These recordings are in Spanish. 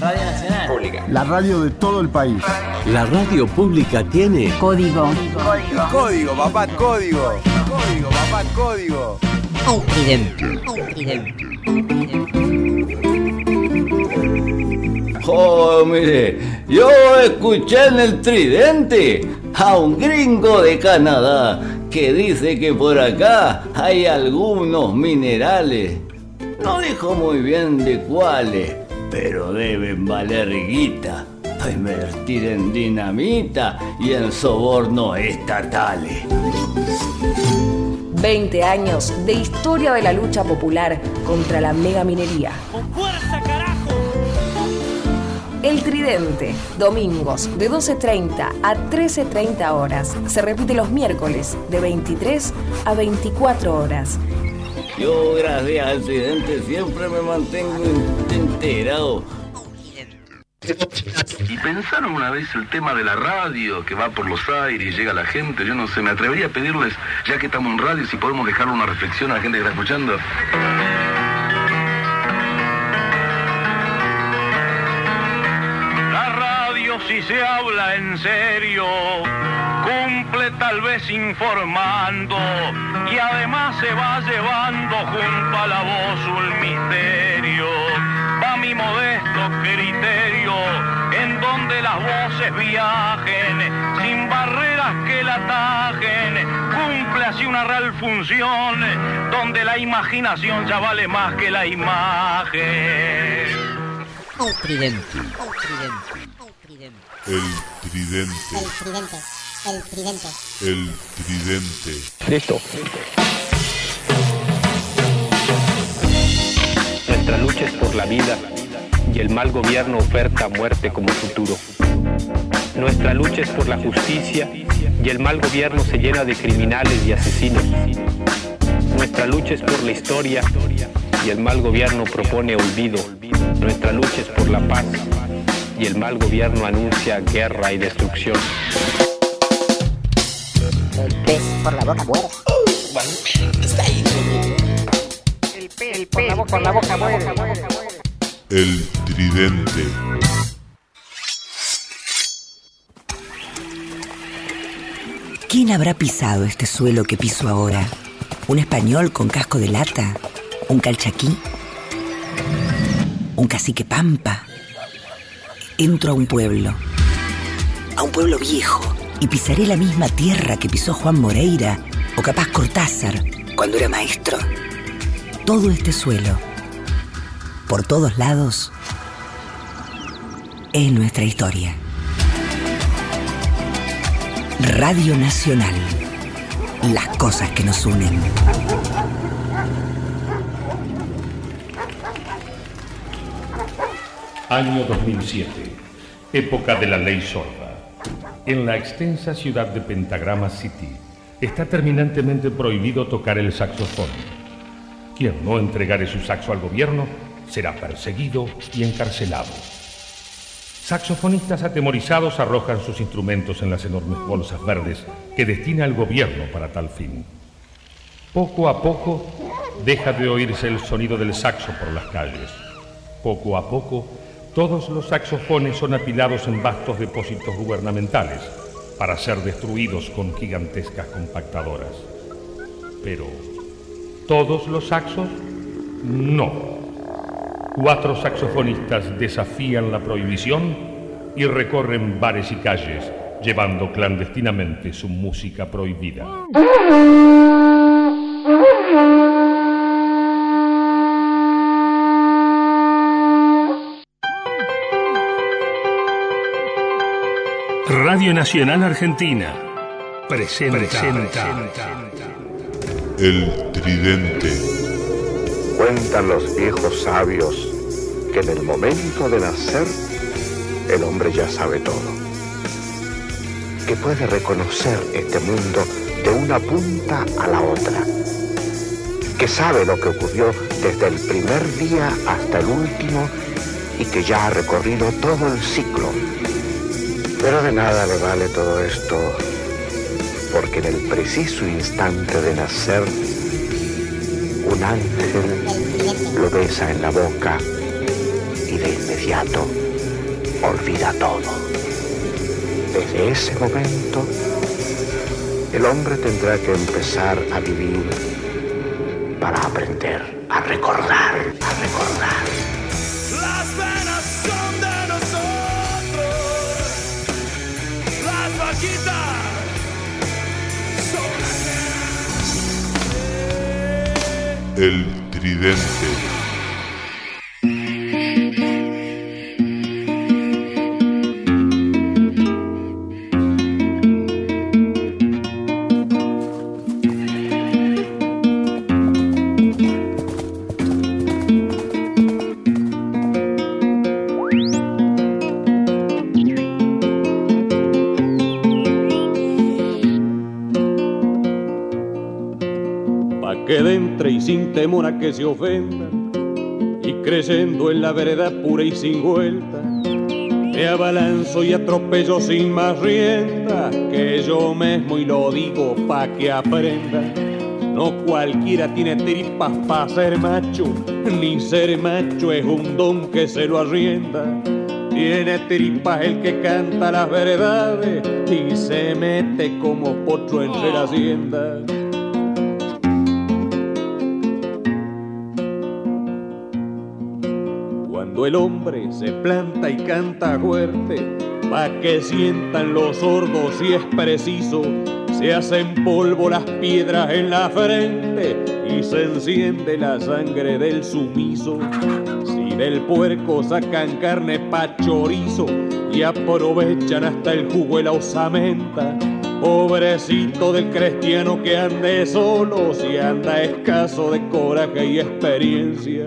Radio Nacional. Pública. La radio de todo el país. La radio pública tiene código. Código, papá, código. Código, papá, código. El Tridente. Oh, mire, yo escuché en el Tridente a un gringo de Canadá que dice que por acá hay algunos minerales. No dijo muy bien de cuáles, pero deben valer guita para invertir en dinamita y en sobornos estatales. 20 años de historia de la lucha popular contra la megaminería. ¡Con fuerza, carajo! El Tridente, domingos de 12:30 a 13:30 horas. Se repite los miércoles de 23 a 24 horas. Yo, gracias al Tridente, siempre me mantengo enterado. Y pensaron una vez el tema de la radio, que va por los aires y llega a la gente. Yo no sé, me atrevería a pedirles, ya que estamos en radio, si podemos dejarle una reflexión a la gente que está escuchando. La radio, si se habla en serio, cumple tal vez informando, y además se va llevando junto a la voz un misterio. Va mi modesto criterio, en donde las voces viajen, sin barreras que la atajen, cumple así una real función, donde la imaginación ya vale más que la imagen. El Tridente. El Tridente. El Tridente. Listo. Nuestra lucha es por la vida y el mal gobierno oferta muerte como futuro. Nuestra lucha es por la justicia y el mal gobierno se llena de criminales y asesinos. Nuestra lucha es por la historia y el mal gobierno propone olvido. Nuestra lucha es por la paz y el mal gobierno anuncia guerra y destrucción. El pez por la boca muere. Está ahí. El pez por la boca muere. El Tridente. ¿Quién habrá pisado este suelo que piso ahora? ¿Un español con casco de lata? ¿Un calchaquí? ¿Un cacique pampa? Entro a un pueblo viejo, y pisaré la misma tierra que pisó Juan Moreira o capaz Cortázar cuando era maestro. Todo este suelo, por todos lados, es nuestra historia. Radio Nacional. Las cosas que nos unen. Año 2007. Época de la ley sorda. En la extensa ciudad de Pentagrama City está terminantemente prohibido tocar el saxofón. Quien no entregare su saxo al gobierno será perseguido y encarcelado. Saxofonistas atemorizados arrojan sus instrumentos en las enormes bolsas verdes que destina el gobierno para tal fin. Poco a poco deja de oírse el sonido del saxo por las calles. Poco a poco todos los saxofones son apilados en vastos depósitos gubernamentales para ser destruidos con gigantescas compactadoras. Pero, ¿todos los saxos? No. 4 saxofonistas desafían la prohibición y recorren bares y calles llevando clandestinamente su música prohibida. Radio Nacional Argentina presenta El Tridente. Cuentan los viejos sabios que en el momento de nacer el hombre ya sabe todo, que puede reconocer este mundo de una punta a la otra, que sabe lo que ocurrió desde el primer día hasta el último y que ya ha recorrido todo el ciclo. Pero de nada le vale todo esto, porque en el preciso instante de nacer, un ángel lo besa en la boca y de inmediato olvida todo. Desde ese momento, el hombre tendrá que empezar a vivir para aprender a recordar, Las penas son de nosotros, las vaquitas son El Tridente. Que entre y sin temor a que se ofendan, y creyendo en la verdad pura y sin vuelta, me abalanzo y atropello sin más rienda, que yo mismo y lo digo pa' que aprenda. No cualquiera tiene tripas pa' ser macho, ni ser macho es un don que se lo arrienda. Tiene tripas el que canta las verdades y se mete como potro entre la hacienda. Cuando el hombre se planta y canta fuerte, pa' que sientan los sordos si es preciso, se hacen polvo las piedras en la frente y se enciende la sangre del sumiso. Si del puerco sacan carne pa' chorizo y aprovechan hasta el jugo y la osamenta, pobrecito del cristiano que ande solo, si anda escaso de coraje y experiencia.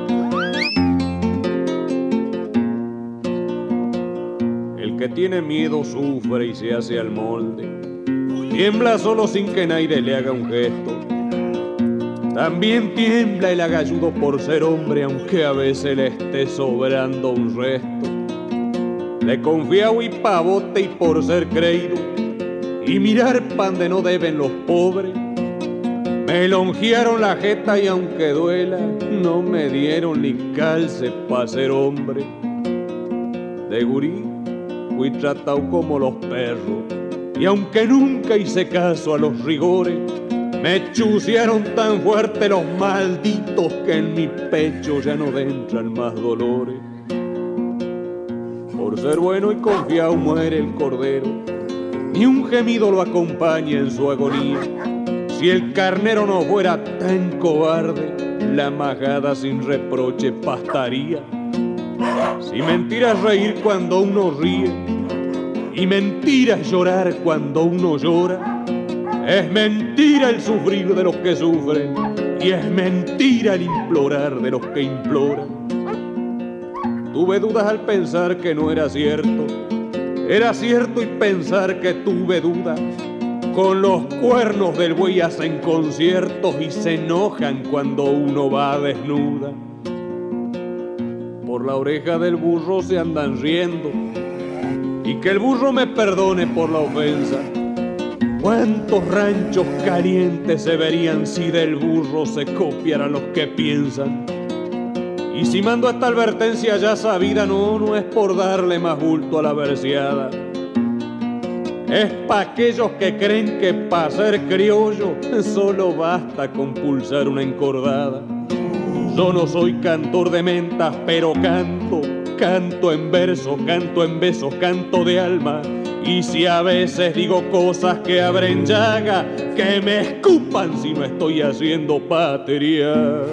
Que tiene miedo sufre y se hace al molde, tiembla solo sin que nadie le haga un gesto. También tiembla el agalludo por ser hombre, aunque a veces le esté sobrando un resto. Le confiao y pavote y por ser creído, y mirar pan de no deben los pobres. Me longearon la jeta y aunque duela, no me dieron ni calce pa' ser hombre. De gurí fui tratado como los perros, y aunque nunca hice caso a los rigores, me chucearon tan fuerte los malditos que en mi pecho ya no entran más dolores. Por ser bueno y confiado muere el cordero, ni un gemido lo acompaña en su agonía. Si el carnero no fuera tan cobarde, la majada sin reproche pastaría. Si mentira es reír cuando uno ríe y mentira es llorar cuando uno llora, es mentira el sufrir de los que sufren y es mentira el implorar de los que imploran. Tuve dudas al pensar que no era cierto y pensar que tuve dudas. Con los cuernos del buey hacen conciertos y se enojan cuando uno va desnuda. Por la oreja del burro se andan riendo, y que el burro me perdone por la ofensa. ¿Cuántos ranchos calientes se verían si del burro se copiaran los que piensan? Y si mando esta advertencia ya sabida, no es por darle más bulto a la verseada. Es pa' aquellos que creen que pa' ser criollo solo basta con pulsar una encordada. Yo no soy cantor de mentas, pero canto en verso, canto en besos, canto de alma. Y si a veces digo cosas que abren llaga, que me escupan si no estoy haciendo patria.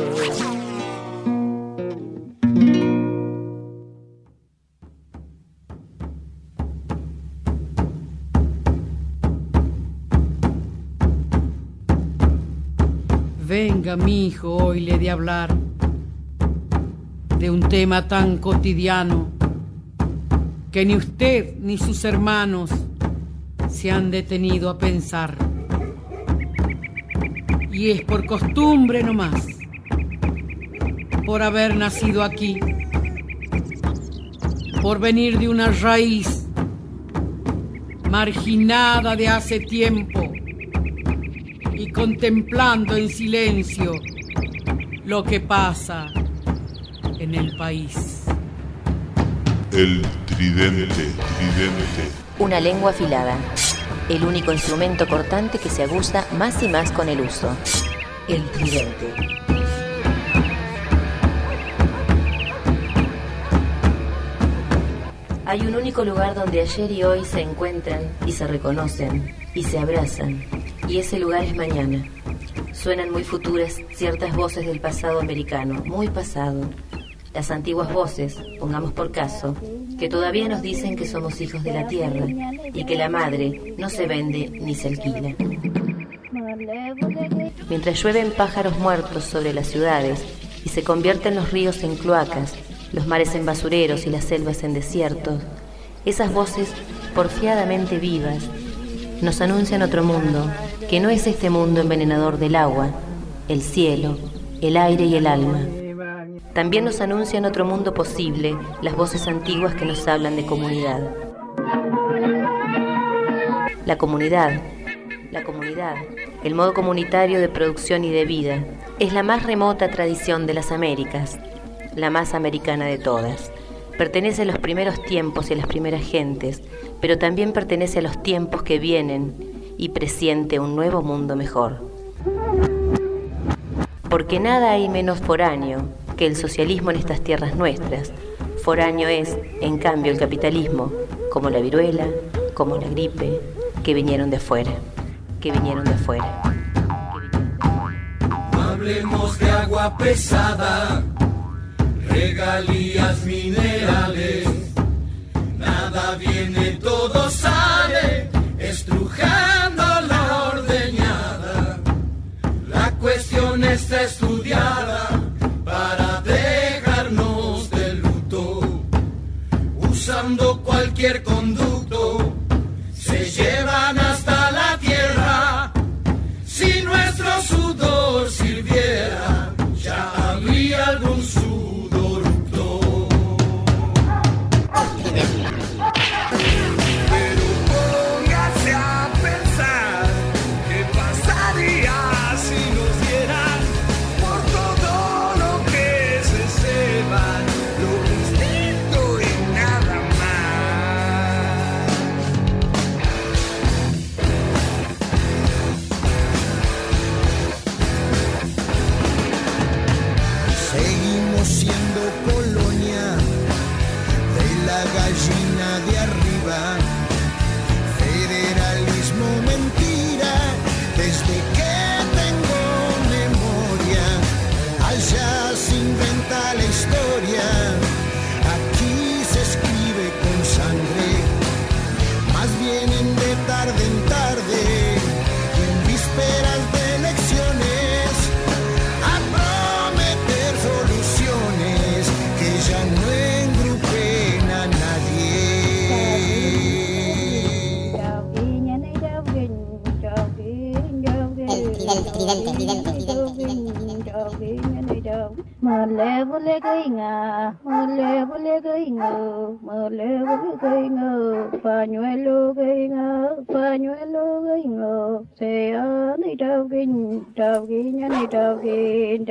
Venga, mi hijo, hoy le he de hablar de un tema tan cotidiano que ni usted ni sus hermanos se han detenido a pensar. Y es por costumbre nomás, por haber nacido aquí, por venir de una raíz marginada de hace tiempo y contemplando en silencio lo que pasa en el país. El tridente. Una lengua afilada. El único instrumento cortante que se aguza más y más con el uso. El tridente. Hay un único lugar donde ayer y hoy se encuentran y se reconocen y se abrazan, y ese lugar es mañana. Suenan muy futuras ciertas voces del pasado americano, muy pasado. Las antiguas voces, pongamos por caso, que todavía nos dicen que somos hijos de la tierra y que la madre no se vende ni se alquila. Mientras llueven pájaros muertos sobre las ciudades y se convierten los ríos en cloacas, los mares en basureros y las selvas en desiertos, esas voces porfiadamente vivas nos anuncian otro mundo, que no es este mundo envenenador del agua, el cielo, el aire y el alma. También nos anuncian otro mundo posible, las voces antiguas que nos hablan de comunidad. La comunidad, el modo comunitario de producción y de vida, es la más remota tradición de las Américas, la más americana de todas. Pertenece a los primeros tiempos y a las primeras gentes, pero también pertenece a los tiempos que vienen y presiente un nuevo mundo mejor. Porque nada hay menos foráneo que el socialismo en estas tierras nuestras. Foráneo es, en cambio, el capitalismo, como la viruela, como la gripe, que vinieron de afuera. No hablemos de agua pesada, regalías minerales, nada viene, todo sale, estrujando la ordeñada. La cuestión está estudiada para dejarnos de luto, usando cualquier conducto, se llevan hasta la tierra. Si nuestro sudor sirviera, ya habría algún sudoructo. Pero póngase a pensar qué pasaría si nos dieran por todo lo que se sepa, lo instinto y nada más. Seguimos siendo colonia de la gallina de arriba. Federalismo mentira, desde que tengo memoria. Allá se inventa la historia, aquí se escribe con sangre. Más vienen de tarde en tarde, y en vísperas de elecciones, a prometer soluciones que ya no engrupen a nadie. El tridente. Mơ lê vô lê gây ngà, mơ lê vô lê gây ngờ, mơ lê vô lê gây ngờ, pañuelo gây ngờ, pañuelo gây ngờ, se ani trao gin, ani trao gin.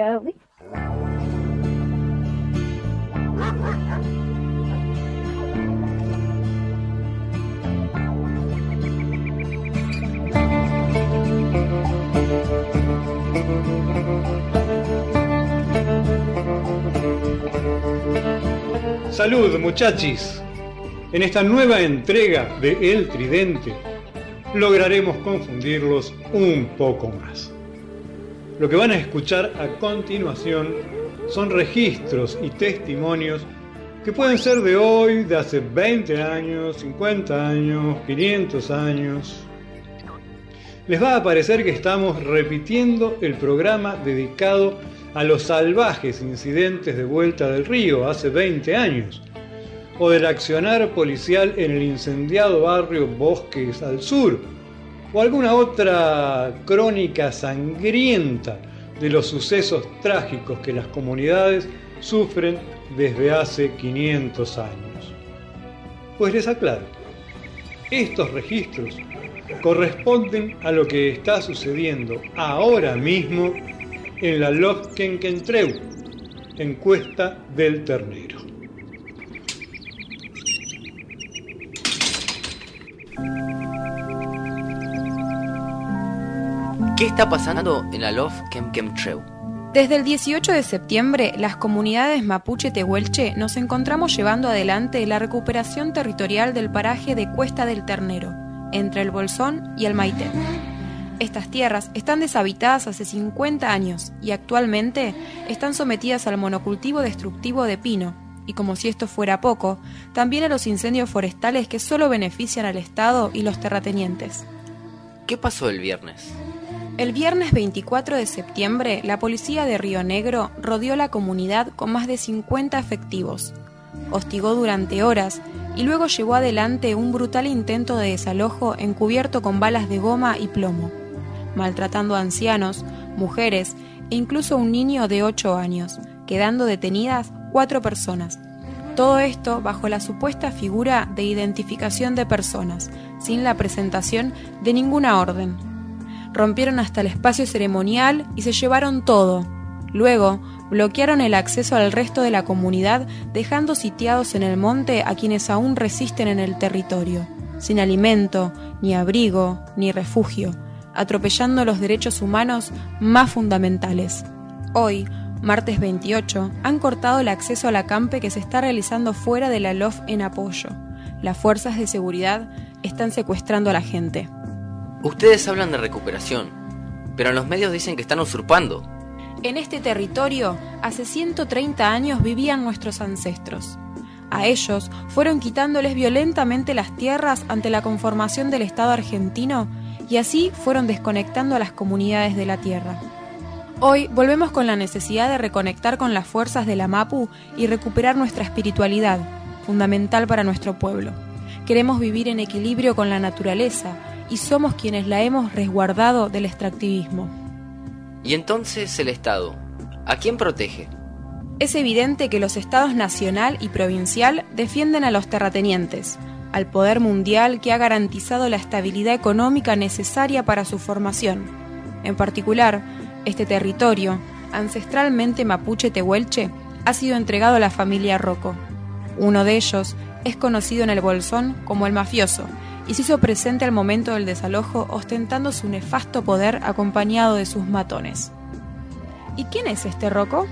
Salud, muchachis. En esta nueva entrega de El Tridente lograremos confundirlos un poco más. Lo que van a escuchar a continuación son registros y testimonios que pueden ser de hoy, de hace 20 años, 50 años, 500 años. Les va a parecer que estamos repitiendo el programa dedicado a los salvajes incidentes de Vuelta del Río hace 20 años, o del accionar policial en el incendiado barrio Bosques al sur, o alguna otra crónica sangrienta de los sucesos trágicos que las comunidades sufren desde hace 500 años. Pues les aclaro, estos registros corresponden a lo que está sucediendo ahora mismo en la Lofkenkentreu, en Cuesta del Ternero. ¿Qué está pasando en Alof Kemkemtreu? Desde el 18 de septiembre, las comunidades mapuche tehuelche nos encontramos llevando adelante la recuperación territorial del paraje de Cuesta del Ternero, entre el Bolsón y el Maitén. Estas tierras están deshabitadas hace 50 años y actualmente están sometidas al monocultivo destructivo de pino, y como si esto fuera poco, también a los incendios forestales que solo benefician al Estado y los terratenientes. ¿Qué pasó el viernes? El viernes 24 de septiembre, la policía de Río Negro rodeó la comunidad con más de 50 efectivos. Hostigó durante horas y luego llevó adelante un brutal intento de desalojo encubierto con balas de goma y plomo, maltratando a ancianos, mujeres e incluso un niño de 8 años, quedando detenidas 4 personas. Todo esto bajo la supuesta figura de identificación de personas, sin la presentación de ninguna orden. Rompieron hasta el espacio ceremonial y se llevaron todo. Luego, bloquearon el acceso al resto de la comunidad, dejando sitiados en el monte a quienes aún resisten en el territorio, sin alimento, ni abrigo, ni refugio, atropellando los derechos humanos más fundamentales. Hoy, martes 28, han cortado el acceso al acampe que se está realizando fuera de la LOF en apoyo. Las fuerzas de seguridad están secuestrando a la gente. Ustedes hablan de recuperación, pero en los medios dicen que están usurpando. En este territorio, hace 130 años vivían nuestros ancestros. A ellos fueron quitándoles violentamente las tierras ante la conformación del Estado argentino y así fueron desconectando a las comunidades de la tierra. Hoy volvemos con la necesidad de reconectar con las fuerzas de la Mapu y recuperar nuestra espiritualidad, fundamental para nuestro pueblo. Queremos vivir en equilibrio con la naturaleza y somos quienes la hemos resguardado del extractivismo. ¿Y entonces el Estado? ¿A quién protege? Es evidente que los estados nacional y provincial defienden a los terratenientes, al poder mundial que ha garantizado la estabilidad económica necesaria para su formación. En particular, este territorio, ancestralmente mapuche tehuelche, ha sido entregado a la familia Rocco. Uno de ellos es conocido en el Bolsón como el mafioso, y se hizo presente al momento del desalojo ostentando su nefasto poder acompañado de sus matones. ¿Y quién es este Rocco?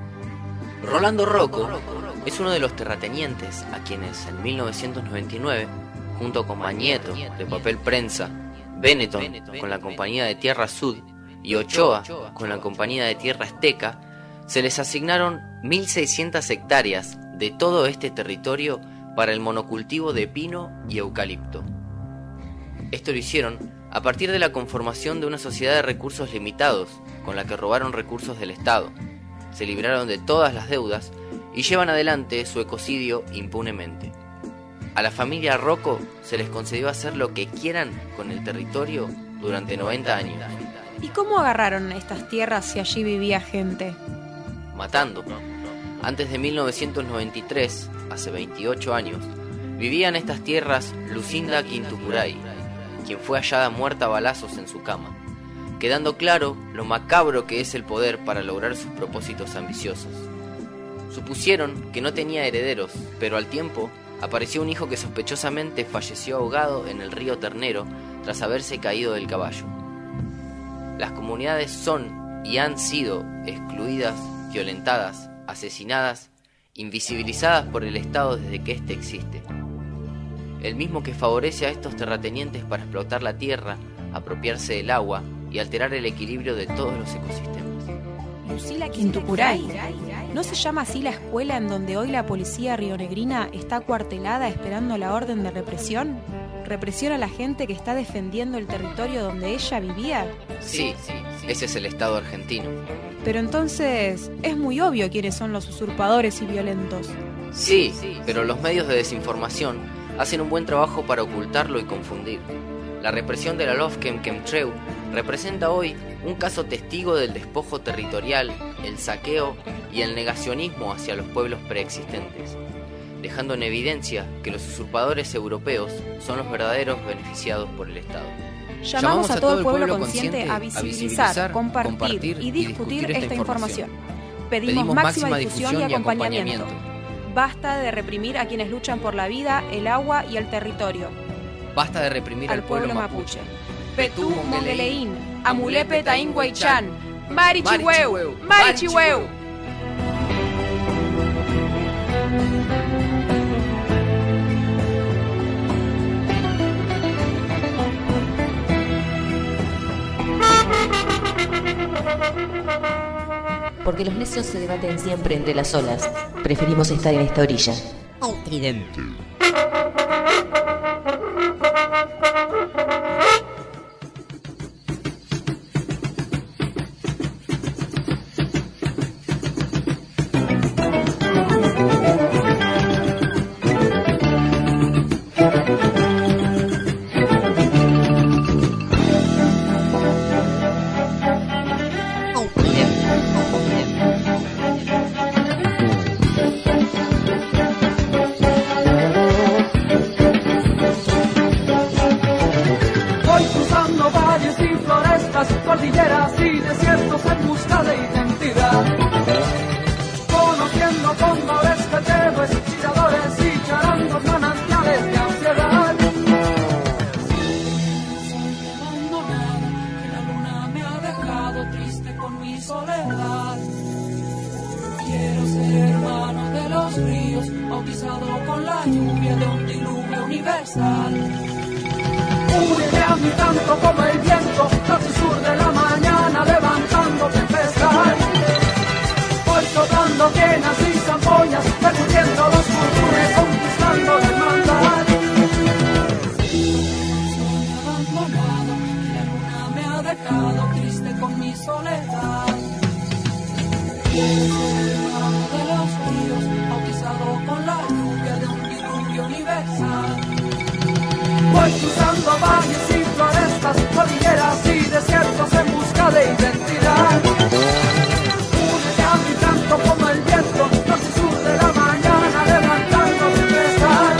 Rolando Rocco es uno de los terratenientes a quienes en 1999, junto con Mañeto de Papel Prensa, Benetton con la Compañía de Tierra Sud y Ochoa con la Compañía de Tierra Azteca, se les asignaron 1.600 hectáreas de todo este territorio para el monocultivo de pino y eucalipto. Esto lo hicieron a partir de la conformación de una sociedad de recursos limitados, con la que robaron recursos del Estado, se libraron de todas las deudas y llevan adelante su ecocidio impunemente. A la familia Rocco se les concedió hacer lo que quieran con el territorio durante 90 años. ¿Y cómo agarraron estas tierras si allí vivía gente? Matando. Antes de 1993, hace 28 años, vivía en estas tierras Lucinda Quintupuray, quien fue hallada muerta a balazos en su cama, quedando claro lo macabro que es el poder para lograr sus propósitos ambiciosos. Supusieron que no tenía herederos, pero al tiempo apareció un hijo que sospechosamente falleció ahogado en el río Ternero tras haberse caído del caballo. Las comunidades son y han sido excluidas, violentadas, asesinadas, invisibilizadas por el Estado desde que éste existe. El mismo que favorece a estos terratenientes para explotar la tierra, apropiarse del agua y alterar el equilibrio de todos los ecosistemas. Lucila Quintupuray. ¿No se llama así la escuela en donde hoy la policía rionegrina está acuartelada esperando la orden de represión? ¿Represión a la gente que está defendiendo el territorio donde ella vivía? Sí, ese es el Estado argentino. Pero entonces es muy obvio quiénes son los usurpadores y violentos. Sí, pero los medios de desinformación hacen un buen trabajo para ocultarlo y confundir. La represión de la LOF Kemkemtreu representa hoy un caso testigo del despojo territorial, el saqueo y el negacionismo hacia los pueblos preexistentes, dejando en evidencia que los usurpadores europeos son los verdaderos beneficiados por el Estado. Llamamos a todo el pueblo consciente a visibilizar, compartir y discutir esta información. Pedimos máxima difusión y acompañamiento. Basta de reprimir a quienes luchan por la vida, el agua y el territorio. Basta de reprimir al pueblo mapuche. Petú, Mongeleín, Amulepe, Taín, Huaychán, Marichihueu, Marichihueu. Porque los necios se debaten siempre entre las olas. Preferimos estar en esta orilla. El tridente. Cordilleras y desiertos en busca de identidad, conociendo cóndores, petehues, chilladores y charangos, manantiales de ansiedad. Soy abandonado, que la luna me ha dejado triste con mi soledad. Quiero ser hermano de los ríos, bautizado con la lluvia de un diluvio universal. Únete a mi canto como el viento, norte y sur de la mañana, levantando tempestad. Voy soplando quenas y zampoñas, percutiendo los purpures, conquistando la hermandad. Soy abandonado, y la luna me ha dejado triste con mi soledad. Quiero ser hermano de los ríos, bautizado con la lluvia de un diluvio universal. Voy cruzando valles y florestas, cordilleras y desiertos en busca de identidad. Únete a mi canto como el viento, norte y sur de la mañana, levantando tempestad.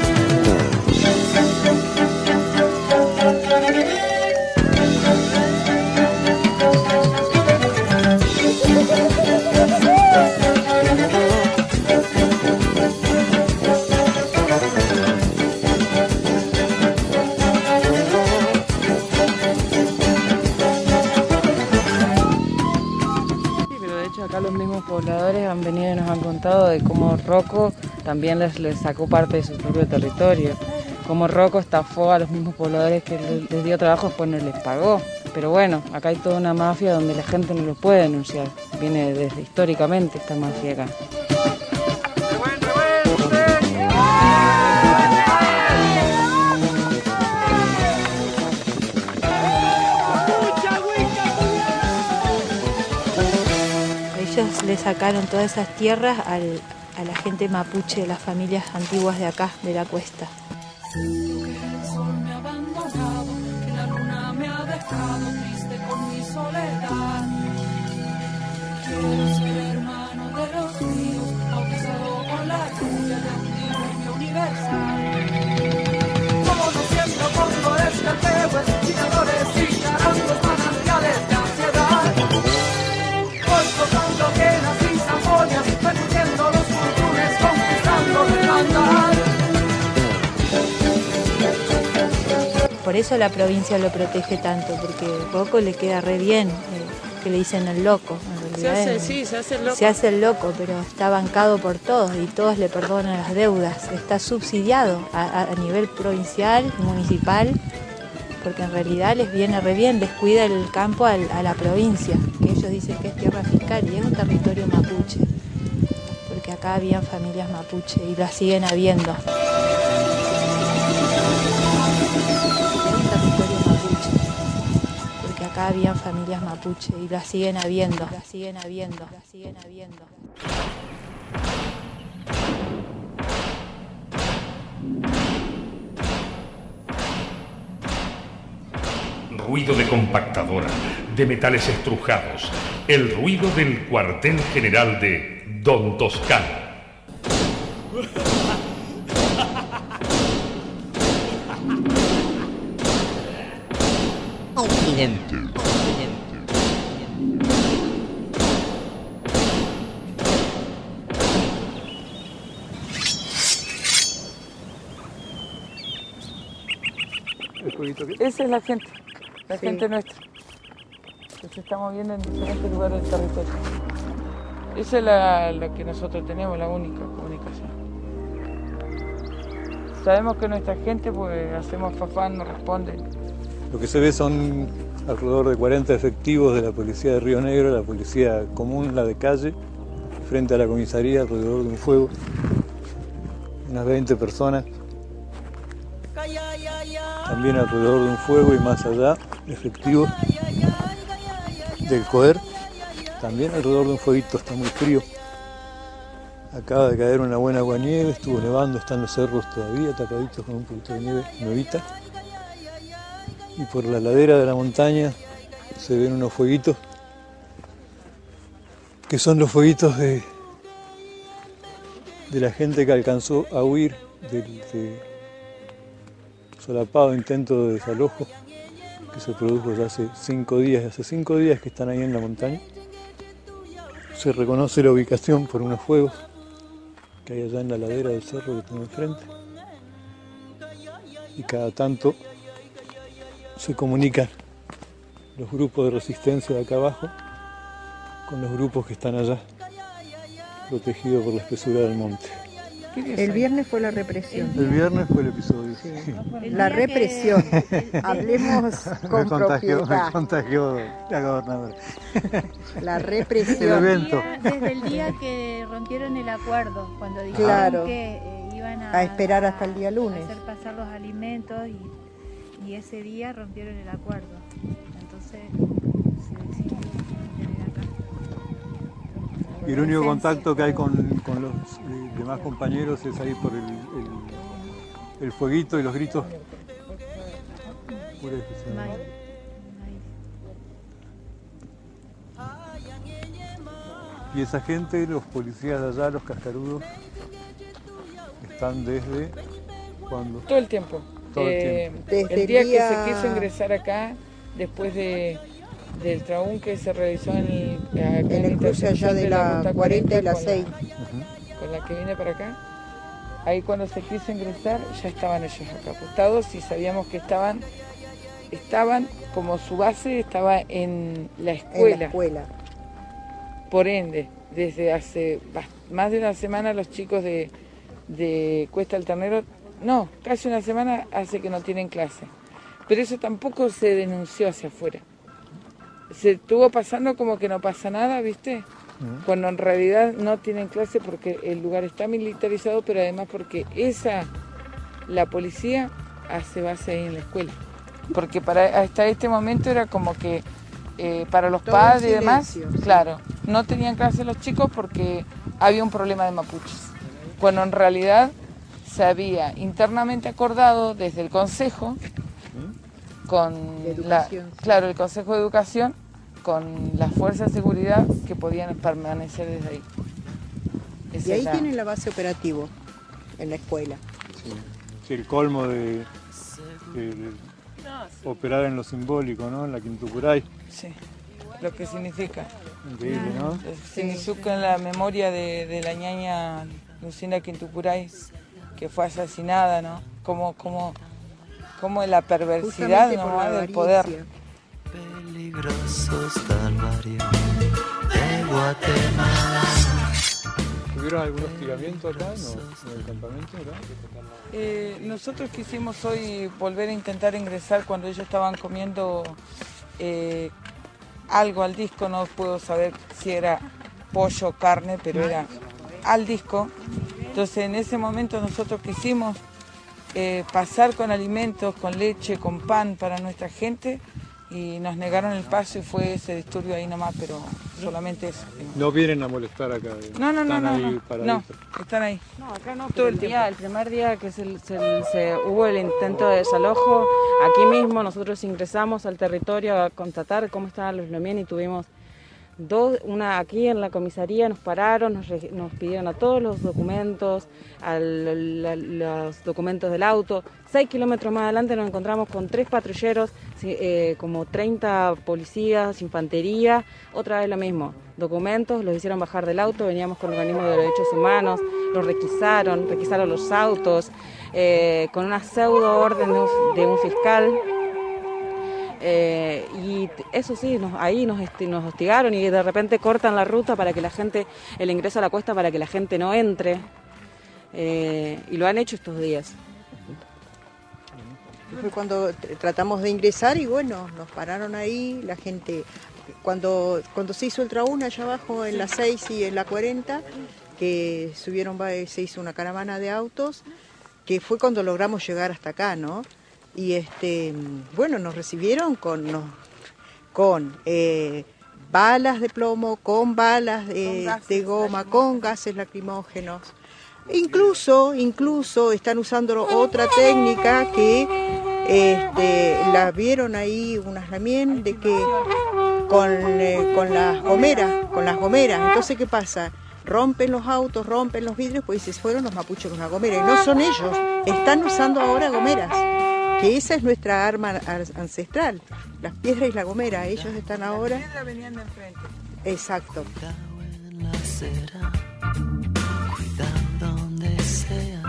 Acá los mismos pobladores han venido y nos han contado de cómo Rocco también les sacó parte de su propio territorio, cómo Rocco estafó a los mismos pobladores que les dio trabajo, después no les pagó. Pero bueno, acá hay toda una mafia donde la gente no lo puede denunciar, viene desde históricamente esta mafia acá. Ellos le sacaron todas esas tierras a la gente mapuche, las familias antiguas de acá, de la cuesta. El sol me ha abandonado, que la luna me ha dejado triste con mi soledad. Quiero ser hermano de los ríos, bautizado con la lluvia de un diluvio universal. Conociendo cóndores, petehues, chilladores y charangos, manantiales de ansiedad. Voy tocando quenas y zampoñas, percutiendo los purpures, conquistando la hermandad. Por eso la provincia lo protege tanto, porque Rocco le queda re bien, que le dicen el loco. Se hace el loco. Se hace el loco, pero está bancado por todos y todos le perdonan las deudas. Está subsidiado a nivel provincial, municipal, porque en realidad les viene re bien, les cuida el campo a la provincia, que ellos dicen que es tierra fiscal y es un territorio mapuche, porque acá habían familias mapuche y las siguen habiendo. Acá habían familias mapuche y las siguen habiendo. Ruido de compactadora, de metales estrujados, el ruido del cuartel general de Don Toscano. Tridente. el jueguito que... Esa es la gente nuestra, que se está moviendo en diferentes lugares del territorio. Esa es la que nosotros tenemos, la única comunicación. Sabemos que nuestra gente, pues hacemos fafán, nos responden. Lo que se ve son alrededor de 40 efectivos de la policía de Río Negro, la policía común, la de calle, frente a la comisaría, alrededor de un fuego. Unas 20 personas. También alrededor de un fuego y más allá, efectivos del COER. También alrededor de un fueguito, está muy frío. Acaba de caer una buena aguanieve, estuvo nevando, están los cerros todavía tapaditos con un poquito de nieve nuevita. Y por la ladera de la montaña se ven unos fueguitos, que son los fueguitos de la gente que alcanzó a huir del solapado intento de desalojo que se produjo ya hace 5 días. Hace 5 días que están ahí en la montaña. Se reconoce la ubicación por unos fuegos que hay allá en la ladera del cerro que tengo enfrente. Y cada tanto se comunican los grupos de resistencia de acá abajo con los grupos que están allá, protegidos por la espesura del monte. El viernes fue la represión. El viernes fue el episodio. Sí. La represión. Hablemos con propiedad. Me contagió la gobernadora. La represión. Desde el día que rompieron el acuerdo, cuando dijeron que iban a esperar hasta el día lunes. Hacer pasar los alimentos y ese día rompieron el acuerdo. Entonces se decidió tener acá. Y el único contacto que hay con los demás compañeros es ahí por el fueguito y los gritos. Y esa gente, los policías de allá, los cascarudos, están desde ¿cuándo? Todo el tiempo. Desde el día que se quiso ingresar acá, después del trabunque que se realizó en el cruce allá de la 40 y la 6. Con la que viene para acá, ahí cuando se quiso ingresar ya estaban ellos acá apostados y sabíamos que estaban como su base estaba en la escuela. Por ende, desde hace más de una semana los chicos de Cuesta del Ternero, no, casi una semana hace que no tienen clase, pero eso tampoco se denunció hacia afuera. Se estuvo pasando como que no pasa nada, ¿viste? Cuando en realidad no tienen clase porque el lugar está militarizado, pero además porque la policía hace base ahí en la escuela. Porque hasta este momento era como que para los padres y demás, claro, no tenían clase los chicos porque había un problema de mapuches. Cuando en realidad se había internamente acordado desde el Consejo, con el Consejo de Educación, con las fuerzas de seguridad que podían permanecer desde ahí. Y ahí tienen la base operativa, en la escuela. Sí, el colmo de operar en lo simbólico, ¿no? En la Quintupuray. Sí, lo que significa. Increíble, ¿no? Significa la memoria de la ñaña Lucinda Quintupuray, que fue asesinada, ¿no? Como la perversidad, ¿no? Del poder. Peligrosos calvarios de Guatemala. ¿Tuvieron algún hostigamiento acá, en el campamento? Nosotros quisimos hoy volver a intentar ingresar cuando ellos estaban comiendo algo al disco, no puedo saber si era pollo o carne, pero era al disco. Entonces en ese momento nosotros quisimos pasar con alimentos, con leche, con pan para nuestra gente, y nos negaron el paso y fue ese disturbio ahí nomás, pero solamente eso. No vienen a molestar acá. No, están ahí. No, acá no. Todo el primer día que hubo el intento de desalojo, aquí mismo nosotros ingresamos al territorio a constatar cómo estaban los Lomién y tuvimos una aquí en la comisaría, nos pararon, nos pidieron a todos los documentos, los documentos del auto. 6 kilómetros más adelante nos encontramos con 3 patrulleros, como 30 policías, infantería, otra vez lo mismo. Documentos, los hicieron bajar del auto, veníamos con organismos de derechos humanos, los requisaron los autos, con una pseudo orden de un fiscal. Y eso sí, ahí nos hostigaron y de repente cortan la ruta para que la gente, el ingreso a la cuesta para que la gente no entre. Y lo han hecho estos días. Fue cuando tratamos de ingresar y bueno, nos pararon ahí, la gente, cuando se hizo el Traún allá abajo en la 6 y en la 40, que se hizo una caravana de autos, que fue cuando logramos llegar hasta acá, ¿no? Y bueno, nos recibieron con balas de plomo, con balas de goma, con gases lacrimógenos. Incluso están usando otra técnica que la vieron ahí unas también de que con las gomeras. Entonces, ¿qué pasa? Rompen los autos, rompen los vidrios, pues se fueron los mapuches con la gomera. Y no son ellos, están usando ahora gomeras, que esa es nuestra arma ancestral, las piedras y la gomera. Ellos están ahora... la venían de enfrente. Exacto. Donde sea,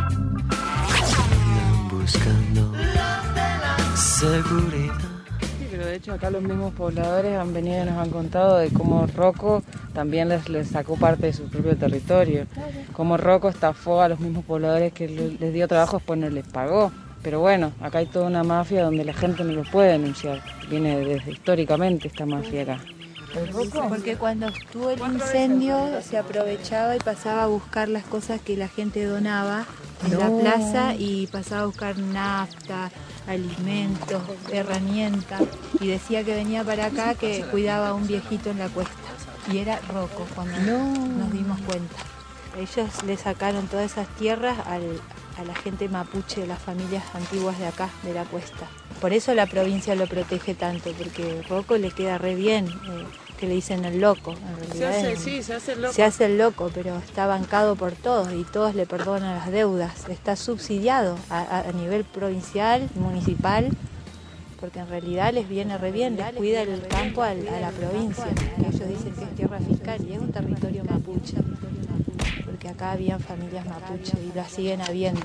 buscando seguridad. Sí, pero de hecho acá los mismos pobladores han venido y nos han contado de cómo Rocco también les sacó parte de su propio territorio, cómo Rocco estafó a los mismos pobladores que les dio trabajo, después no les pagó. Pero bueno, acá hay toda una mafia donde la gente no lo puede denunciar, viene desde históricamente esta mafia acá. Porque cuando estuvo el incendio se aprovechaba y pasaba a buscar las cosas que la gente donaba en la plaza y pasaba a buscar nafta, alimentos, herramientas y decía que venía para acá que cuidaba a un viejito en la cuesta y era Rocco cuando nos dimos cuenta. Ellos le sacaron todas esas tierras a la gente mapuche, las familias antiguas de acá, de la cuesta. Por eso la provincia lo protege tanto, porque Rocco le queda re bien, que le dicen el loco. En realidad se hace el loco. Se hace el loco, pero está bancado por todos y todos le perdonan las deudas. Está subsidiado a nivel provincial, municipal, porque en realidad les viene re bien, les cuida el campo a la provincia, que ellos dicen que es tierra fiscal y es un territorio mapuche. Porque acá habían familias mapuche y las siguen habiendo.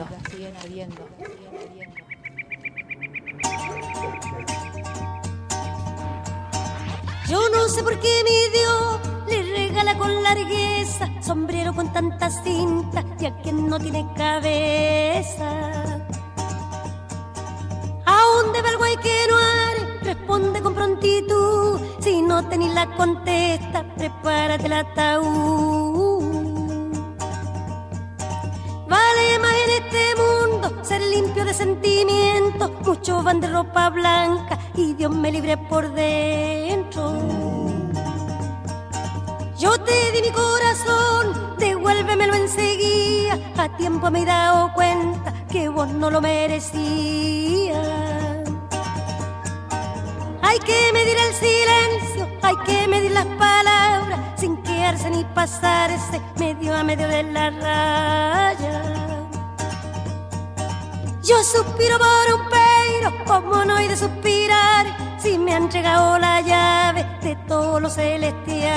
Yo no sé por qué mi Dios le regala con largueza sombrero con tanta cinta y a quien no tiene cabeza. Aún debe algo hay que no haré, responde con prontitud. Si no tenés la contesta, prepárate el ataúd. Vale más en este mundo ser limpio de sentimientos. Muchos van de ropa blanca y Dios me libre por dentro. Yo te di mi corazón, devuélvemelo enseguida. A tiempo me he dado cuenta que vos no lo merecías. Hay que medir el silencio, hay que medir las palabras, sin quedarse ni pasarse medio a medio de la raya. Yo suspiro por un peiro, como no he de suspirar, si me han entregado la llave de todo lo celestial.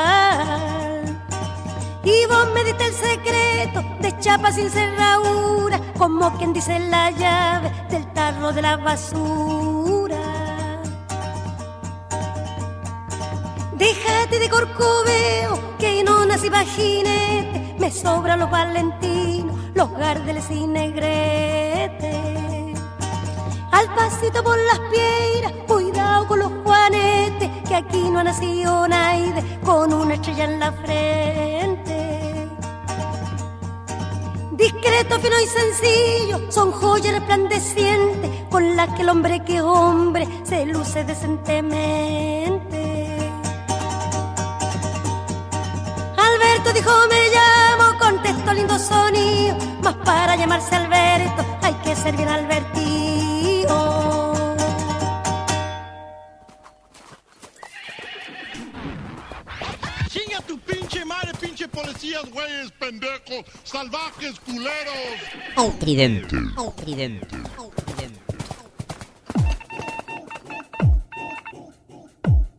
Y vos me diste el secreto de chapa sin cerradura, como quien dice la llave del tarro de la basura. Déjate de corcoveo, que no nací pa' jinete, me sobran los valentinos, los gardeles y negretes. Al pasito por las piedras, cuidado con los juanetes, que aquí no ha nacido nadie con una estrella en la frente. Discreto, fino y sencillo, son joyas resplandecientes, con las que el hombre que es hombre se luce decentemente. Alberto dijo me llamo, contestó lindo sonido, mas para llamarse Alberto hay que ser bien Albertino. Chinga tu pinche madre, pinche policías, güeyes, pendejos, salvajes, culeros. El tridente. El tridente.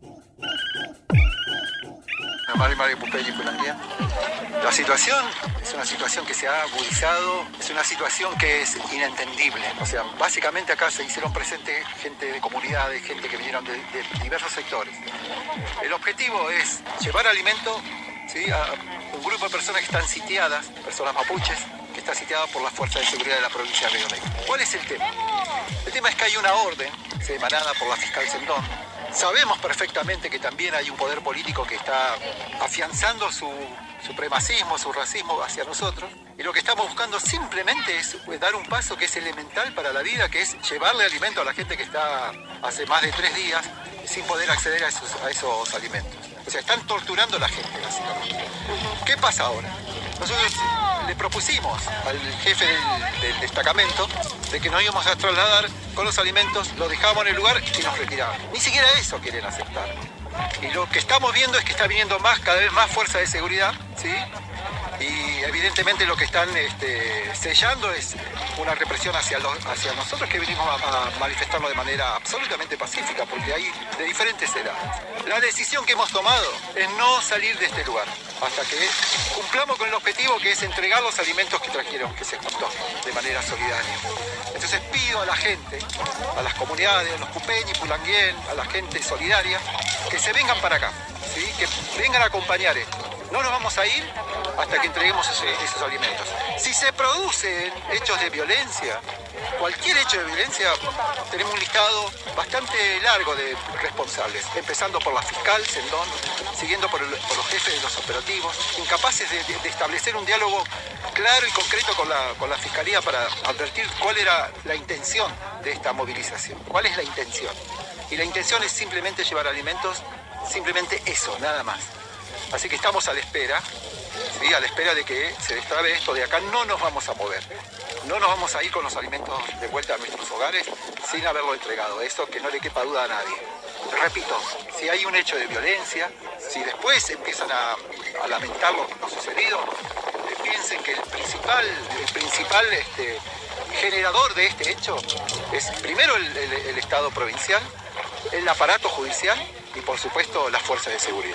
La situación es una situación que se ha agudizado, es una situación que es inentendible. O sea, básicamente acá se hicieron presentes gente de comunidades, gente que vinieron de diversos sectores. El objetivo es llevar alimento, ¿sí?, a un grupo de personas que están sitiadas, personas mapuches, que está sitiada por las fuerzas de seguridad de la provincia de Río Negro. ¿Cuál es el tema? El tema es que hay una orden, emanada por la fiscal Sendón. Sabemos perfectamente que también hay un poder político que está afianzando su supremacismo, su racismo hacia nosotros, y lo que estamos buscando simplemente es dar un paso que es elemental para la vida, que es llevarle alimento a la gente que está hace más de 3 días sin poder acceder a esos alimentos. O sea, están torturando a la gente, básicamente. ¿Qué pasa ahora? Nosotros le propusimos al jefe del destacamento de que nos íbamos a trasladar con los alimentos, los dejábamos en el lugar y nos retiramos. Ni siquiera eso quieren aceptar. Y lo que estamos viendo es que está viniendo cada vez más fuerza de seguridad, ¿sí? Y evidentemente lo que están sellando es una represión hacia nosotros, que venimos a manifestarlo de manera absolutamente pacífica, porque hay de diferentes edades. La decisión que hemos tomado es no salir de este lugar hasta que cumplamos con el objetivo, que es entregar los alimentos que trajeron, que se juntó de manera solidaria. Entonces pido a la gente, a las comunidades, a los Cupeñi, Pulanguén, a la gente solidaria, que se vengan para acá, ¿sí?, que vengan a acompañar esto. No nos vamos a ir hasta que entreguemos esos alimentos. Si se producen hechos de violencia, cualquier hecho de violencia, tenemos un listado bastante largo de responsables, empezando por la fiscal Sendón, siguiendo por los jefes de los operativos, incapaces de establecer un diálogo claro y concreto con la fiscalía para advertir cuál era la intención de esta movilización. ¿Cuál es la intención? Y la intención es simplemente llevar alimentos, simplemente eso, nada más. Así que estamos a la espera, ¿sí?, a la espera de que se destrabe esto. De acá no nos vamos a mover, no nos vamos a ir con los alimentos de vuelta a nuestros hogares sin haberlo entregado. Eso que no le quepa duda a nadie. Repito, si hay un hecho de violencia, si después empiezan a lamentar lo sucedido, piensen que el principal generador de este hecho es primero el Estado provincial, el aparato judicial y por supuesto las fuerzas de seguridad.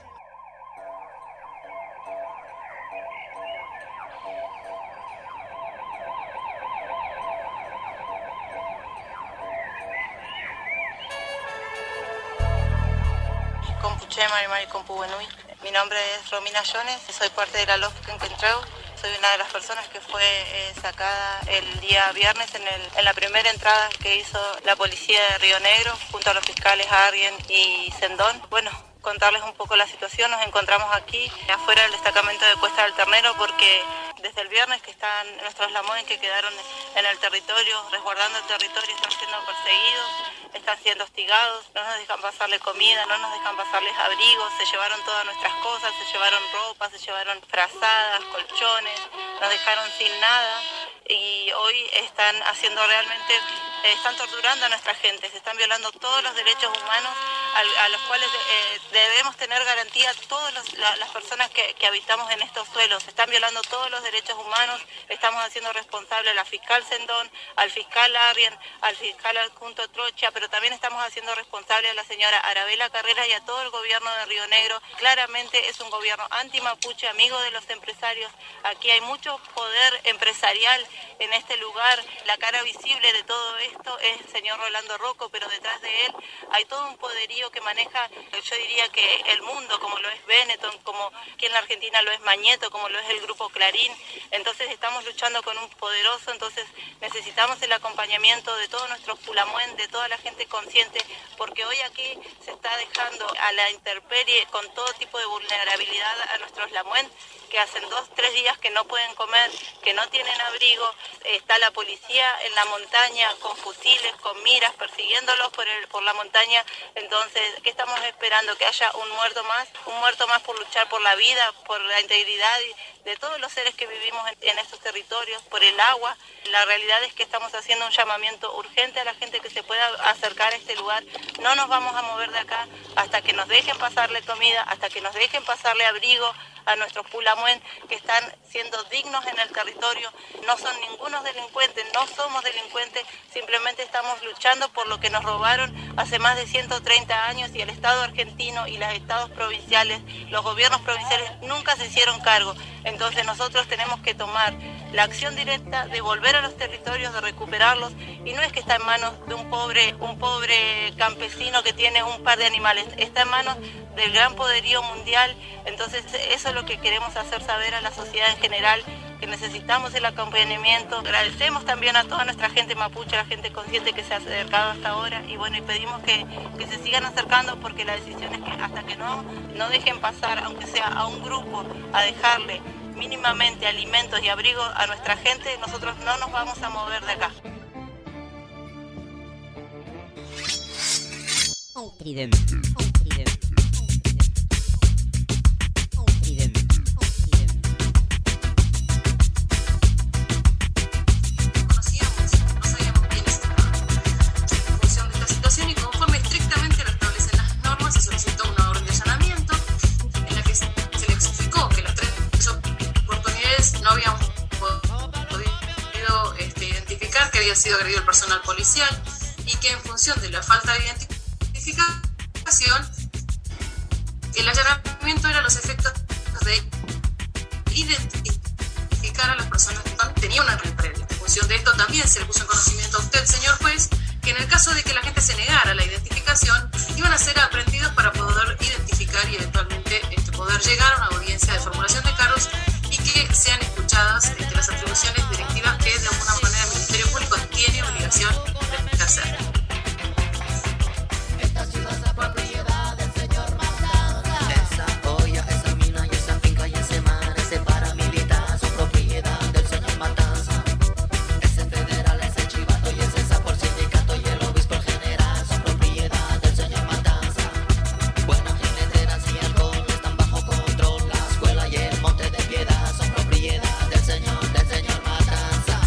Mi nombre es Romina Jones, soy parte de la LOFC en Quentreu. Soy una de las personas que fue sacada el día viernes en la primera entrada que hizo la policía de Río Negro junto a los fiscales Arjen y Sendón. Bueno, contarles un poco la situación. Nos encontramos aquí afuera del destacamento de Cuesta del Ternero porque desde el viernes que están nuestros lamones que quedaron en el territorio, resguardando el territorio, están siendo perseguidos, están siendo hostigados, no nos dejan pasarle comida, no nos dejan pasarles abrigos, se llevaron todas nuestras cosas, se llevaron ropa, se llevaron frazadas, colchones, nos dejaron sin nada y hoy están haciendo realmente, están torturando a nuestra gente, se están violando todos los derechos humanos a los cuales debemos tener garantía todas las personas que habitamos en estos suelos. Se están violando todos los derechos humanos, estamos haciendo responsable a la fiscal Sendón, al fiscal Arjen, al fiscal adjunto Trocha, pero también estamos haciendo responsable a la señora Arabela Carrera y a todo el gobierno de Río Negro. Claramente es un gobierno anti-mapuche, amigo de los empresarios. Aquí hay mucho poder empresarial en este lugar. La cara visible de todo esto es el señor Rolando Rocco, pero detrás de él hay todo un poderío que maneja, yo diría que el mundo, como lo es Benetton, como aquí en la Argentina lo es Mañeto, como lo es el grupo Clarín. Entonces estamos luchando con un poderoso, entonces necesitamos el acompañamiento de todos nuestros pulamuen, de toda la gente consciente, porque hoy aquí se está dejando a la intemperie con todo tipo de vulnerabilidad a nuestros lamuen, que hacen 2-3 días que no pueden comer, que no tienen abrigo. Está la policía en la montaña con fusiles, con miras, persiguiéndolos por la montaña. Entonces, ¿qué estamos esperando? Que haya un muerto más por luchar por la vida, por la integridad de todos los seres que vivimos en estos territorios, por el agua. La realidad es que estamos haciendo un llamamiento urgente a la gente que se pueda acercar a este lugar. No nos vamos a mover de acá hasta que nos dejen pasarle comida, hasta que nos dejen pasarle abrigo a nuestros pulamuen que están siendo dignos en el territorio. No son ningunos delincuentes, no somos delincuentes, simplemente estamos luchando por lo que nos robaron hace más de 130 años y el Estado argentino y los estados provinciales, los gobiernos provinciales nunca se hicieron cargo. Entonces nosotros tenemos que tomar la acción directa de volver a los territorios, de recuperarlos, y no es que está en manos de un pobre campesino que tiene un par de animales, está en manos del gran poderío mundial. Entonces eso es lo que queremos hacer saber a la sociedad en general, que necesitamos el acompañamiento. Agradecemos también a toda nuestra gente mapuche, a la gente consciente que se ha acercado hasta ahora, y bueno, y pedimos que se sigan acercando, porque la decisión es que hasta que no dejen pasar, aunque sea a un grupo, a dejarle mínimamente alimentos y abrigo a nuestra gente, nosotros no nos vamos a mover de acá. El tridente. Sido agredido el personal policial, y que en función de la falta de identificación, el allanamiento era los efectos de identificar a las personas que tenían una previa. En función de esto también se le puso en conocimiento a usted, señor juez, que en el caso de que la gente se negara a la identificación, iban a ser aprehendidos para poder identificar y eventualmente poder llegar a una audiencia de formulación de cargos, y que sean escuchadas las atribuciones directivas que de alguna manera el Ministerio Público tiene obligación de hacer. Esta ciudad es la propiedad del señor Matanza. Esa olla, esa mina y esa finca y ese mar, ese paramilitar son propiedad del señor Matanza. Ese federal, ese chivato y ese sabor sindicato y el obispo el general son propiedad del señor Matanza. Buenas jineteras y alcohol están bajo control. La escuela y el monte de piedad son propiedad del señor Matanza.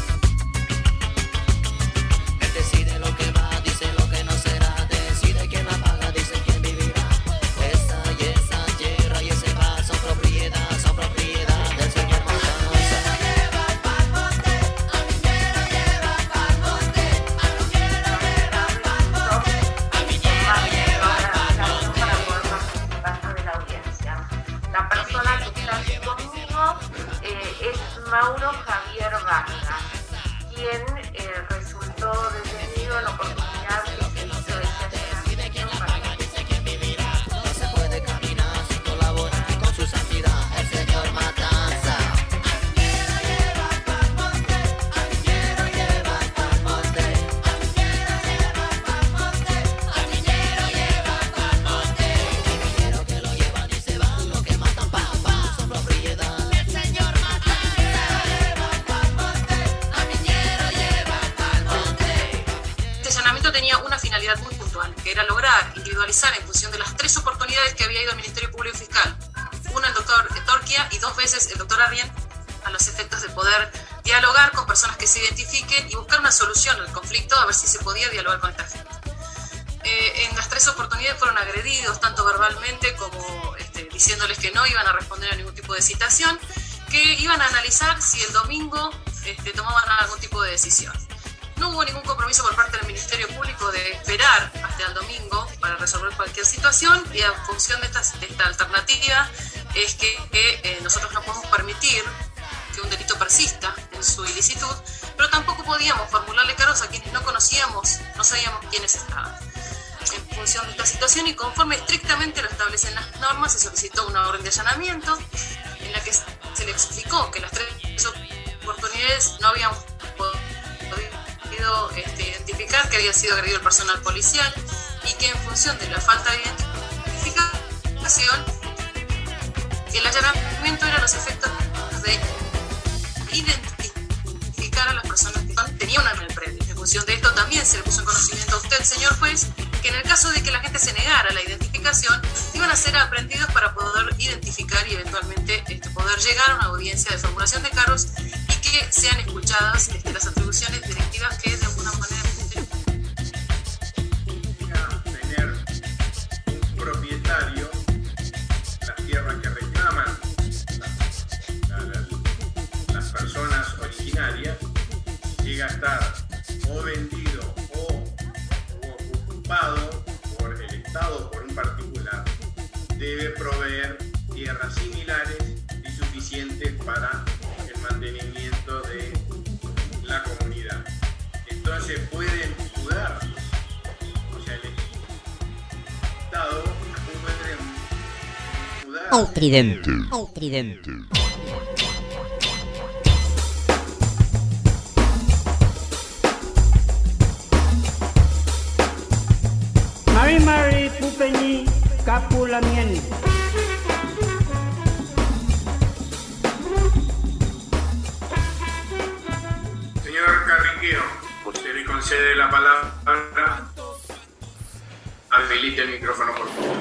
Él decide lo que va, dice lo que no será, decide quién apaga, dice quién vivirá. Esa y esa tierra y ese bar son propiedad del señor Matanza. Lleva pa'l monte, a mi quiero lleva pa'l monte, a mi quiero lleva pa'l monte, a mi quiero lleva pa'l monte. Para poder participar de la audiencia. La persona que está aquí conmigo es Mauro Javier Vargas, quien resultó detenido en la oportunidad que se hizo este allanamiento para No se puede caminar sin colaborar con su santidad, el señor Matanza. A mi quiero lleva pa'l monte, a mi quiero lleva pa'l monte, a mi quiero lleva pa'l monte, a mi quiero lleva pa'l monte. Y mi quiero que lo llevan y se van, los que matan son propiedad del señor Matanza. Lleva pa'l monte, a mi quiero lleva pa'l monte. Este allanamiento tenía una finalidad muy puntual, que era lograr individualizar en función de las 3 oportunidades que había ido al Ministerio Público Fiscal, una el doctor Torquia y 2 veces el doctor Arrien, a los efectos de poder dialogar con personas que se identifiquen y buscar una solución al conflicto, a ver si se podía dialogar con esta gente. En las 3 oportunidades fueron agredidos, tanto verbalmente como diciéndoles que no iban a responder a ningún tipo de citación, que iban a analizar si el domingo tomaban algún tipo de decisión. No hubo ningún compromiso por parte del Ministerio Público de esperar hasta el domingo para resolver cualquier situación, y en función de esta alternativa es que nosotros no podemos permitir que un delito persista en su ilicitud, pero tampoco podíamos formularle cargos a quienes no conocíamos, no sabíamos quiénes estaban. En función de esta situación y conforme estrictamente lo establecen las normas, se solicitó una orden de allanamiento en la que se le explicó que las 3 oportunidades no habían podido identificar que había sido agredido el personal policial, y que en función de la falta de identificación, el allanamiento era los efectos de identificar a las personas que tenían una previa. En función de esto también se le puso en conocimiento a usted, señor juez, que en el caso de que la gente se negara a la identificación, iban a ser aprehendidos para poder identificar y eventualmente poder llegar a una audiencia de formulación de cargos, y que sean escuchadas las atribuciones directivas que de alguna manera tener un propietario las tierras que reclaman las personas originarias, llega a estar o vendido o ocupado por el Estado, por un particular, debe proveer tierras similares y suficientes suficientes para el mantenimiento de la comunidad. Entonces pueden mudar, o sea, el Estado puede mudar. El tridente. El tridente. Mari Pupeñi Capulamien. Señor Carriqueo, usted le concede la palabra. Habilite el micrófono, por favor.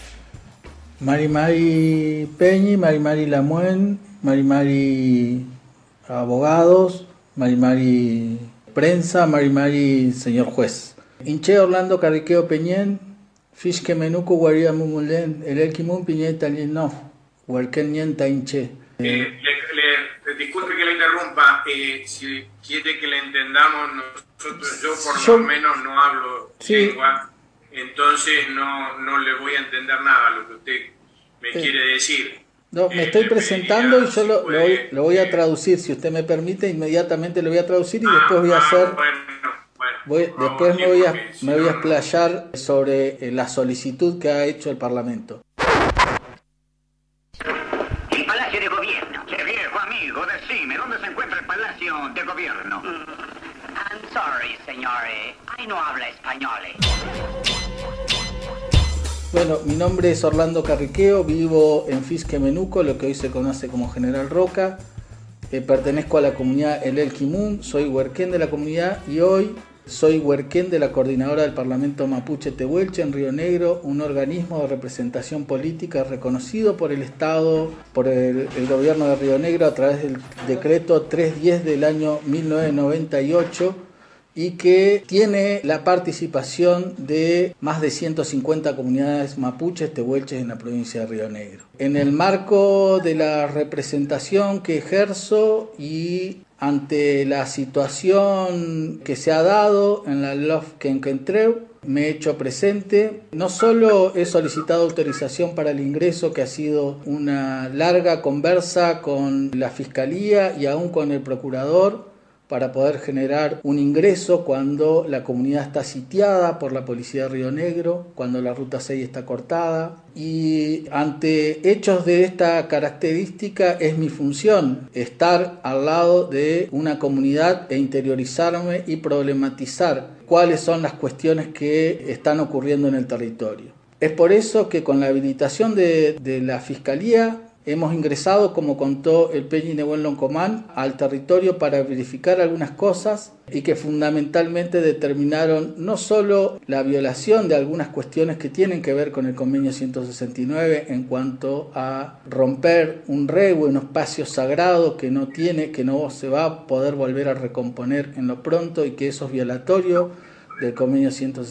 Mari Peñi, Mari Lamuen, Mari abogados, Mari prensa, Mari señor juez. Inche Orlando Carriqueo Peñén, Fishke Menuco Guaría Mumulen, el Elquimun Piñeta Talino, Huerken Nienta Inche. Disculpe que le interrumpa, si quiere que le entendamos, nosotros, yo por lo menos no hablo lengua, entonces no le voy a entender nada lo que usted me quiere decir. No, me estoy presentando y yo lo voy a traducir, si usted me permite, inmediatamente lo voy a traducir y después voy a hacer... Después me voy a explayar sobre la solicitud que ha hecho el Parlamento. El Palacio de Gobierno. Che viejo amigo, decime, ¿dónde se encuentra el Palacio de Gobierno? I'm sorry, señores. Ay, no habla español. Bueno, mi nombre es Orlando Carriqueo, vivo en Fisque Menuco, lo que hoy se conoce como General Roca. Pertenezco a la comunidad El Elquimun, soy huerquén de la comunidad y hoy soy huerquén de la coordinadora del Parlamento Mapuche Tehuelche en Río Negro, un organismo de representación política reconocido por el Estado, por el gobierno de Río Negro a través del decreto 310 del año 1998 y que tiene la participación de más de 150 comunidades mapuches tehuelches en la provincia de Río Negro. En el marco de la representación que ejerzo y ante la situación que se ha dado en la LOF Quenquentreu, me he hecho presente. No solo he solicitado autorización para el ingreso, que ha sido una larga conversa con la Fiscalía y aún con el Procurador, para poder generar un ingreso cuando la comunidad está sitiada por la policía de Río Negro, cuando la ruta 6 está cortada. Y ante hechos de esta característica es mi función estar al lado de una comunidad e interiorizarme y problematizar cuáles son las cuestiones que están ocurriendo en el territorio. Es por eso que con la habilitación de la Fiscalía hemos ingresado, como contó el Peñi Nebuen Loncomán, al territorio para verificar algunas cosas y que fundamentalmente determinaron no solo la violación de algunas cuestiones que tienen que ver con el convenio 169 en cuanto a romper un rehue, un espacio sagrado que no se va a poder volver a recomponer en lo pronto y que eso es violatorio del convenio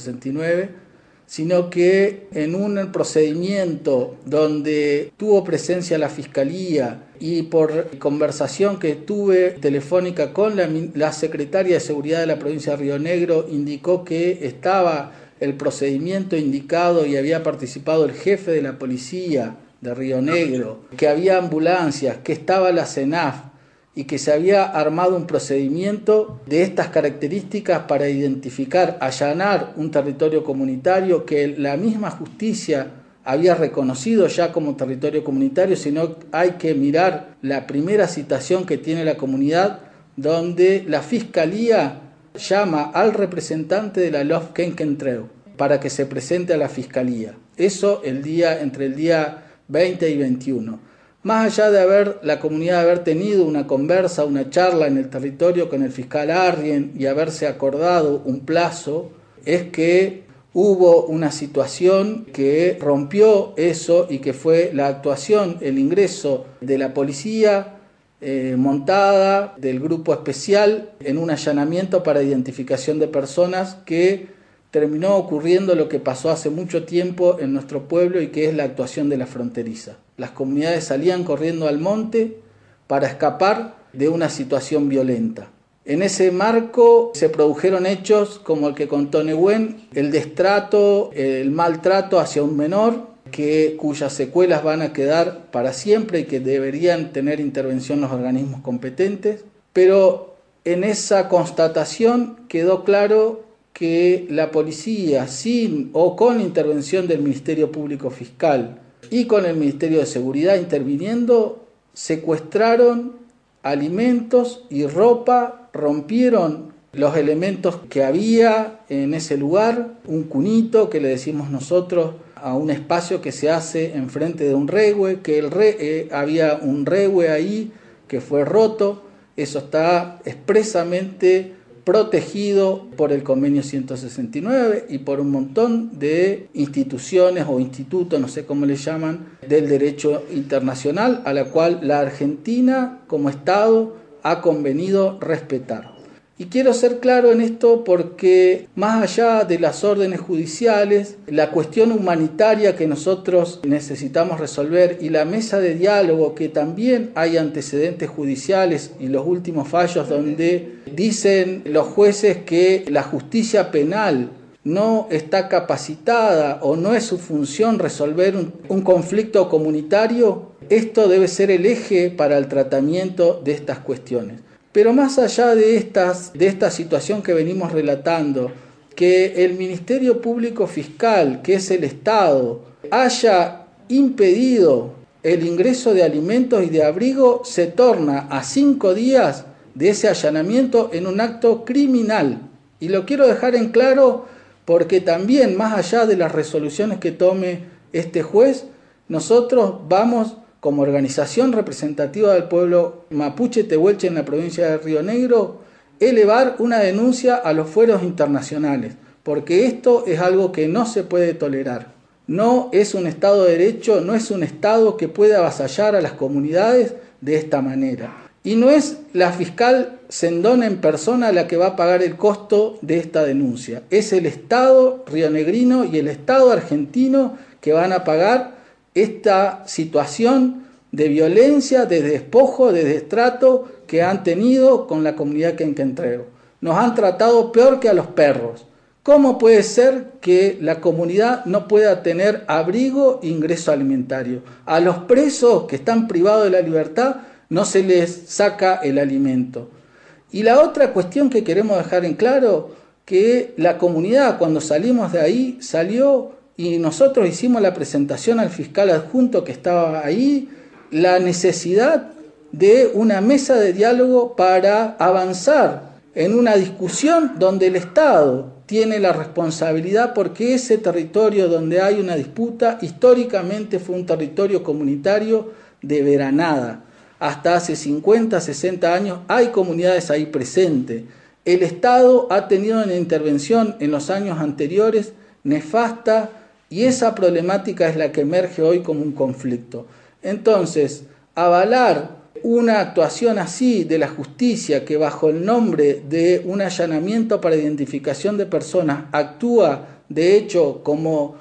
169, sino que en un procedimiento donde tuvo presencia la Fiscalía y por conversación que tuve telefónica con la secretaria de Seguridad de la provincia de Río Negro, indicó que estaba el procedimiento indicado y había participado el jefe de la policía de Río Negro, que había ambulancias, que estaba la CENAF, y que se había armado un procedimiento de estas características para identificar, allanar un territorio comunitario que la misma justicia había reconocido ya como territorio comunitario, sino hay que mirar la primera citación que tiene la comunidad, donde la Fiscalía llama al representante de la LOF Quenquentreu para que se presente a la Fiscalía. Eso entre el día 20 y 21. Más allá de la comunidad haber tenido una conversa, una charla en el territorio con el fiscal Arrien y haberse acordado un plazo, es que hubo una situación que rompió eso y que fue la actuación, el ingreso de la policía montada del grupo especial en un allanamiento para identificación de personas que terminó ocurriendo lo que pasó hace mucho tiempo en nuestro pueblo y que es la actuación de la fronteriza. Las comunidades salían corriendo al monte para escapar de una situación violenta. En ese marco se produjeron hechos como el que contó Nebuen, el destrato, el maltrato hacia un menor, cuyas secuelas van a quedar para siempre y que deberían tener intervención los organismos competentes, pero en esa constatación quedó claro que la policía, sin o con intervención del Ministerio Público Fiscal y con el Ministerio de Seguridad interviniendo, secuestraron alimentos y ropa, rompieron los elementos que había en ese lugar, un cunito que le decimos nosotros a un espacio que se hace enfrente de un rehue, que había un rehue ahí que fue roto. Eso está expresamente protegido por el convenio 169 y por un montón de instituciones o institutos, no sé cómo le llaman, del derecho internacional, a la cual la Argentina como Estado ha convenido respetar. Y quiero ser claro en esto porque más allá de las órdenes judiciales, la cuestión humanitaria que nosotros necesitamos resolver y la mesa de diálogo, que también hay antecedentes judiciales y los últimos fallos donde dicen los jueces que la justicia penal no está capacitada o no es su función resolver un conflicto comunitario, esto debe ser el eje para el tratamiento de estas cuestiones. Pero más allá de esta situación que venimos relatando, que el Ministerio Público Fiscal, que es el Estado, haya impedido el ingreso de alimentos y de abrigo, se torna a 5 días de ese allanamiento en un acto criminal. Y lo quiero dejar en claro porque también, más allá de las resoluciones que tome este juez, nosotros vamos, como organización representativa del pueblo mapuche tehuelche en la provincia de Río Negro, elevar una denuncia a los fueros internacionales, porque esto es algo que no se puede tolerar. No es un Estado de Derecho, no es un Estado que pueda avasallar a las comunidades de esta manera. Y no es la fiscal Sendona en persona la que va a pagar el costo de esta denuncia. Es el Estado rionegrino y el Estado argentino que van a pagar esta situación de violencia, de despojo, de destrato que han tenido con la comunidad quenquentreu. Nos han tratado peor que a los perros. ¿Cómo puede ser que la comunidad no pueda tener abrigo e ingreso alimentario? A los presos que están privados de la libertad no se les saca el alimento. Y la otra cuestión que queremos dejar en claro, que la comunidad cuando salimos de ahí salió y nosotros hicimos la presentación al fiscal adjunto que estaba ahí, la necesidad de una mesa de diálogo para avanzar en una discusión donde el Estado tiene la responsabilidad, porque ese territorio donde hay una disputa históricamente fue un territorio comunitario de veranada. Hasta hace 50, 60 años hay comunidades ahí presentes. El Estado ha tenido una intervención en los años anteriores nefasta, y esa problemática es la que emerge hoy como un conflicto. Entonces, avalar una actuación así de la justicia, que bajo el nombre de un allanamiento para identificación de personas actúa de hecho como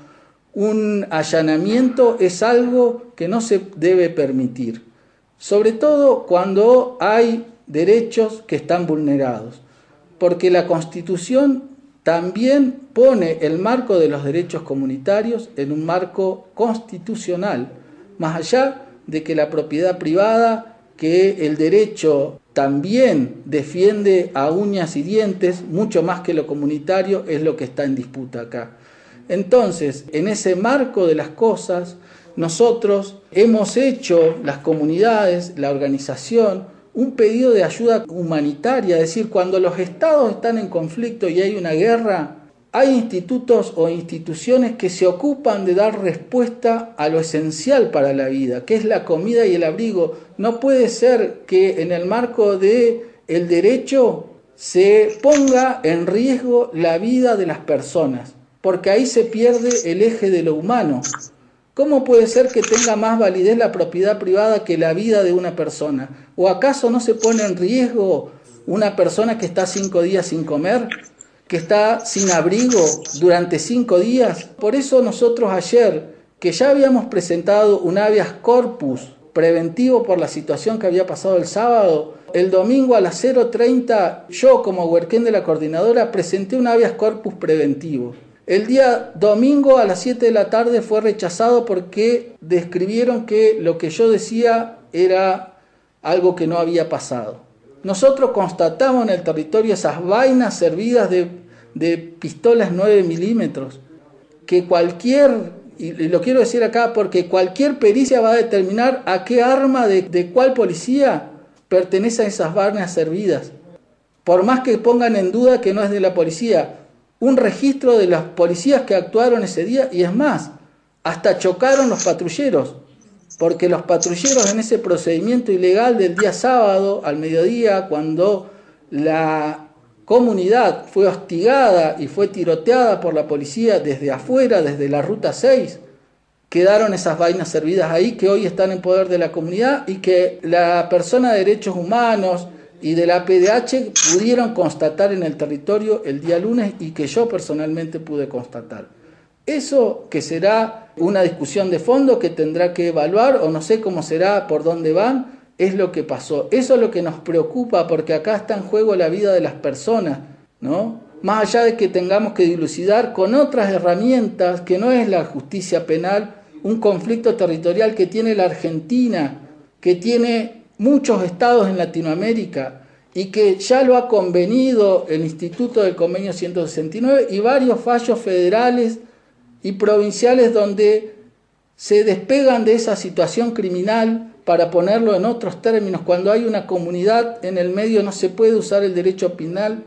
un allanamiento, es algo que no se debe permitir. Sobre todo cuando hay derechos que están vulnerados, porque la Constitución también pone el marco de los derechos comunitarios en un marco constitucional, más allá de que la propiedad privada, que el derecho también defiende a uñas y dientes, mucho más que lo comunitario, es lo que está en disputa acá. Entonces, en ese marco de las cosas, nosotros hemos hecho, las comunidades, la organización, un pedido de ayuda humanitaria, es decir, cuando los estados están en conflicto y hay una guerra, hay institutos o instituciones que se ocupan de dar respuesta a lo esencial para la vida, que es la comida y el abrigo. No puede ser que en el marco del derecho se ponga en riesgo la vida de las personas, porque ahí se pierde el eje de lo humano. ¿Cómo puede ser que tenga más validez la propiedad privada que la vida de una persona? ¿O acaso no se pone en riesgo una persona que está 5 días sin comer, que está sin abrigo durante 5 días? Por eso nosotros ayer, que ya habíamos presentado un habeas corpus preventivo por la situación que había pasado el sábado, el domingo a las 0:30, yo como huerquén de la coordinadora presenté un habeas corpus preventivo. El día domingo a las 7 de la tarde fue rechazado porque describieron que lo que yo decía era algo que no había pasado. Nosotros constatamos en el territorio esas vainas servidas de pistolas 9 milímetros, que y lo quiero decir acá porque cualquier pericia va a determinar a qué arma de cuál policía pertenecen esas vainas servidas. Por más que pongan en duda que no es de la policía, un registro de las policías que actuaron ese día, y es más, hasta chocaron los patrulleros, porque los patrulleros en ese procedimiento ilegal del día sábado al mediodía, cuando la comunidad fue hostigada y fue tiroteada por la policía desde afuera, desde la Ruta 6, quedaron esas vainas servidas ahí que hoy están en poder de la comunidad y que la persona de derechos humanos y de la PDH pudieron constatar en el territorio el día lunes y que yo personalmente pude constatar. Eso que será una discusión de fondo que tendrá que evaluar, o no sé cómo será, por dónde van, es lo que pasó. Eso es lo que nos preocupa, porque acá está en juego la vida de las personas, ¿no? Más allá de que tengamos que dilucidar con otras herramientas, que no es la justicia penal, un conflicto territorial que tiene la Argentina, que tiene muchos estados en Latinoamérica y que ya lo ha convenido el Instituto del Convenio 169 y varios fallos federales y provinciales donde se despegan de esa situación criminal para ponerlo en otros términos. Cuando hay una comunidad en el medio no se puede usar el derecho penal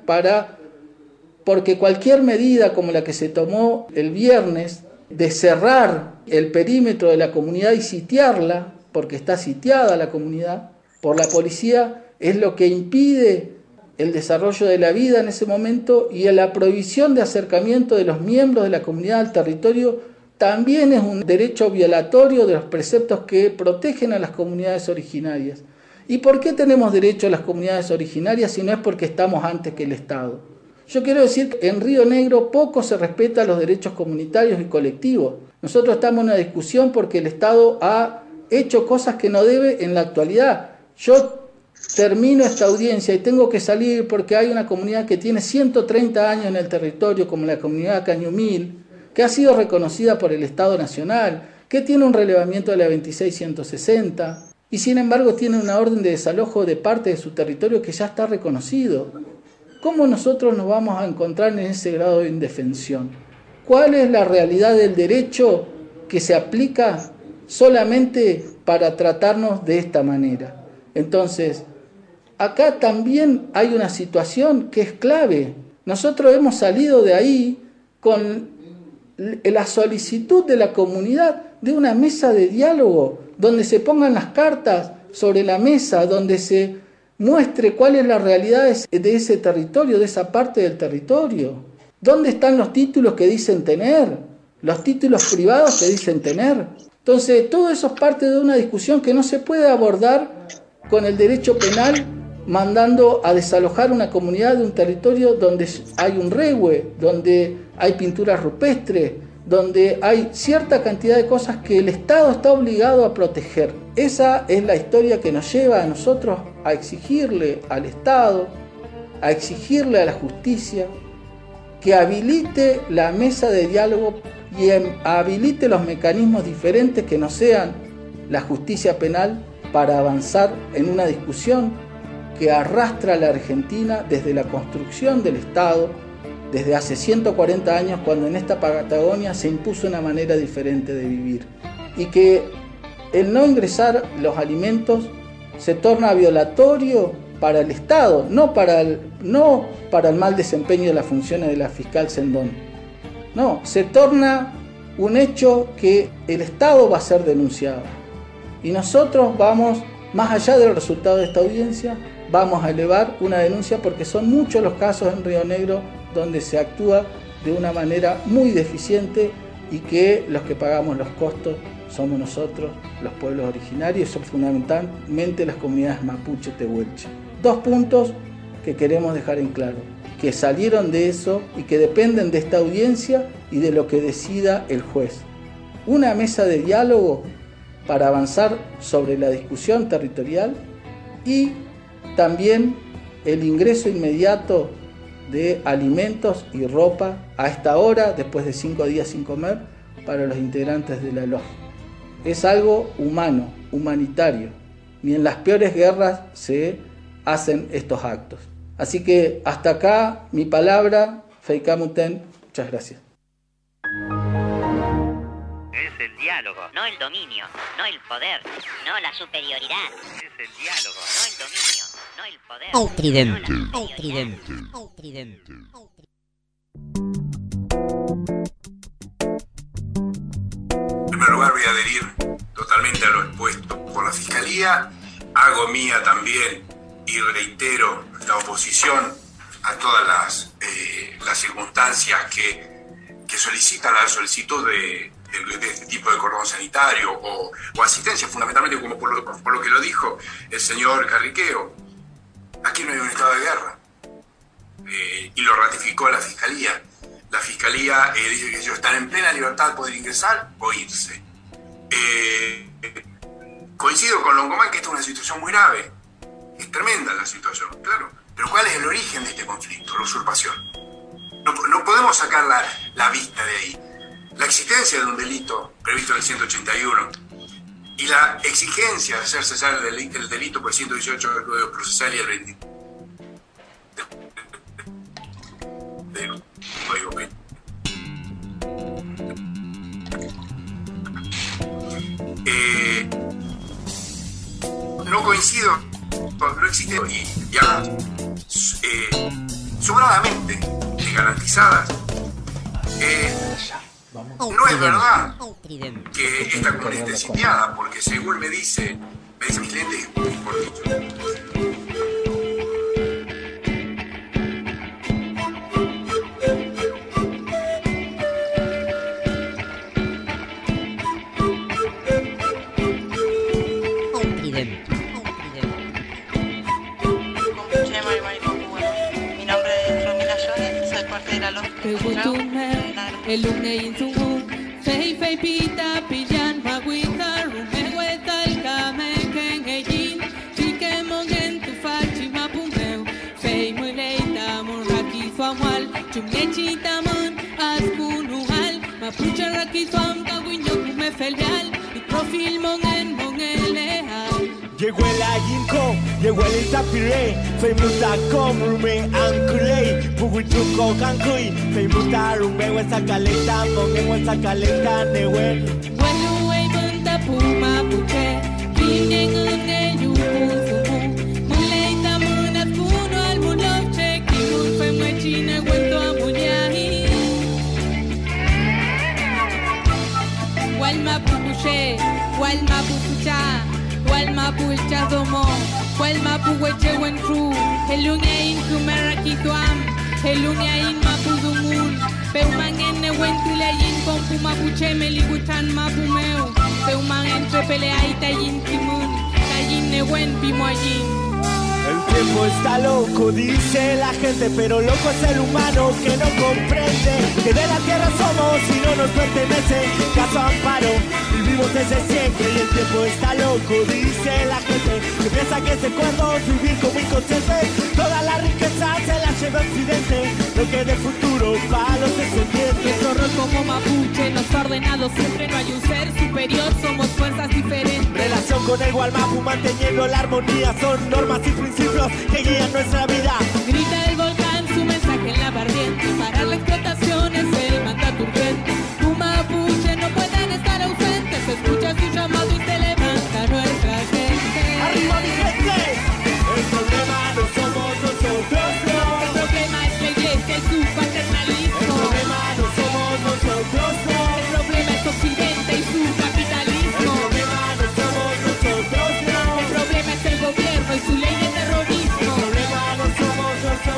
porque cualquier medida como la que se tomó el viernes de cerrar el perímetro de la comunidad y sitiarla, porque está sitiada la comunidad por la policía, es lo que impide el desarrollo de la vida en ese momento, y la prohibición de acercamiento de los miembros de la comunidad al territorio también es un derecho violatorio de los preceptos que protegen a las comunidades originarias. ¿Y por qué tenemos derecho a las comunidades originarias si no es porque estamos antes que el Estado? Yo quiero decir que en Río Negro poco se respeta los derechos comunitarios y colectivos. Nosotros estamos en una discusión porque el Estado ha hecho cosas que no debe en la actualidad. Yo termino esta audiencia y tengo que salir porque hay una comunidad que tiene 130 años en el territorio, como la comunidad Cañumil, que ha sido reconocida por el Estado Nacional, que tiene un relevamiento de la 26160 y sin embargo tiene una orden de desalojo de parte de su territorio que ya está reconocido. ¿Cómo nosotros nos vamos a encontrar en ese grado de indefensión? ¿Cuál es la realidad del derecho que se aplica solamente para tratarnos de esta manera? Entonces, acá también hay una situación que es clave. Nosotros hemos salido de ahí con la solicitud de la comunidad de una mesa de diálogo, donde se pongan las cartas sobre la mesa, donde se muestre cuál es la realidad de ese territorio, de esa parte del territorio. ¿Dónde están los títulos que dicen tener? Los títulos privados que dicen tener. Entonces, todo eso es parte de una discusión que no se puede abordar con el derecho penal mandando a desalojar una comunidad de un territorio donde hay un rehue, donde hay pinturas rupestres, donde hay cierta cantidad de cosas que el Estado está obligado a proteger. Esa es la historia que nos lleva a nosotros a exigirle al Estado, a exigirle a la justicia, que habilite la mesa de diálogo y habilite los mecanismos diferentes que no sean la justicia penal para avanzar en una discusión que arrastra a la Argentina desde la construcción del Estado, desde hace 140 años, cuando en esta Patagonia se impuso una manera diferente de vivir. Y que el no ingresar los alimentos se torna violatorio para el Estado, no para el mal desempeño de las funciones de la fiscal Sendón. No, se torna un hecho que el Estado va a ser denunciado. Y nosotros vamos, más allá del resultado de esta audiencia, vamos a elevar una denuncia porque son muchos los casos en Río Negro donde se actúa de una manera muy deficiente y que los que pagamos los costos somos nosotros, los pueblos originarios, son fundamentalmente las comunidades mapuche tehuelche. 2 puntos que queremos dejar en claro, que salieron de eso y que dependen de esta audiencia y de lo que decida el juez. Una mesa de diálogo para avanzar sobre la discusión territorial y también el ingreso inmediato de alimentos y ropa a esta hora, después de 5 días sin comer, para los integrantes de la LOF. Es algo humano, humanitario. Ni en las peores guerras se hacen estos actos. Así que hasta acá mi palabra, Feikamuten, muchas gracias. Es el diálogo, no el dominio, no el poder, no la superioridad. Es el diálogo, no el dominio, no el poder. El tridente, el tridente, el tridente. En primer lugar voy a adherir totalmente a lo expuesto por la Fiscalía. Hago mía también y reitero la oposición a todas las circunstancias que solicitan la solicitud de este tipo de cordón sanitario o asistencia, fundamentalmente como por lo que lo dijo el señor Carriqueo. Aquí no hay un estado de guerra y lo ratificó la Fiscalía. La Fiscalía dice que ellos están en plena libertad de poder ingresar o irse. Coincido con Longomán que esta es una situación muy grave. Es tremenda la situación, claro. Pero ¿cuál es el origen de este conflicto? La usurpación. No podemos sacar la vista de ahí. La existencia de un delito previsto en el 181 y la exigencia de hacer cesar el delito por el 118 del Código Procesal y el 20 del Código Penal. No coincido, no existe y sobradamente garantizadas. No es verdad que esta comunidad esté sitiada, porque según me dice mi cliente, por dicho. El lunes en su fei fei pita pillan maguita rume el kame ken ejin chike mongen tu fachi mapumeu fei muy leita moraki famal chumechita mon askunuhal mapucha raki fam kawinyo kume felial y profil mongen leal. Llegó el ayinco, llegó el tapiré, fei muta com rume ankulei, puguchuko kankui, fei muta rume wesa caleta, mongen wesa caleta newe. Welu ei bunta puma puche, pingen une yupusumu, muleita munas puno al muloche, kimun fe muechine cuento a muñahi. Walma pupuche, walma pupucha. Walma pulcha domo, walma puweche wentru, elunein kumerakituam, elunein mapudumun, peuman enne wentulein con pumapuche meligutan mapumeu, peuman entre peleaita yin timun, kayin ne wen pimoyin. El tiempo está loco, dice la gente, pero loco es el humano que no comprende que de la tierra somos y no nos pertenece. Caso amparo, vivimos desde siempre y el tiempo está loco, dice la gente, que piensa que es cuerdo vivir como inconsciente. Toda la riqueza se la lleva Occidente, lo que de futuro para los descendientes. Zorros como mapuche, nos ha ordenado siempre, no hay un ser superior, somos fuerzas diferentes. Relación con el Gualmapu, manteniendo la armonía, son normas y principios que guían nuestra vida. Grita el volcán su mensaje en la barriente, parar la explotación es el mandato urgente. Mapuche no pueden estar ausentes, se escucha su llamado y se levanta nuestra gente. ¡Arriba mi gente! El problema no somos nosotros, no. El problema es la iglesia y su paternalismo. El problema no somos nosotros, no. El problema es Occidente y su capitalismo. El problema no somos nosotros, no. El problema es el gobierno y su ley de terrorismo. El problema no somos nosotros.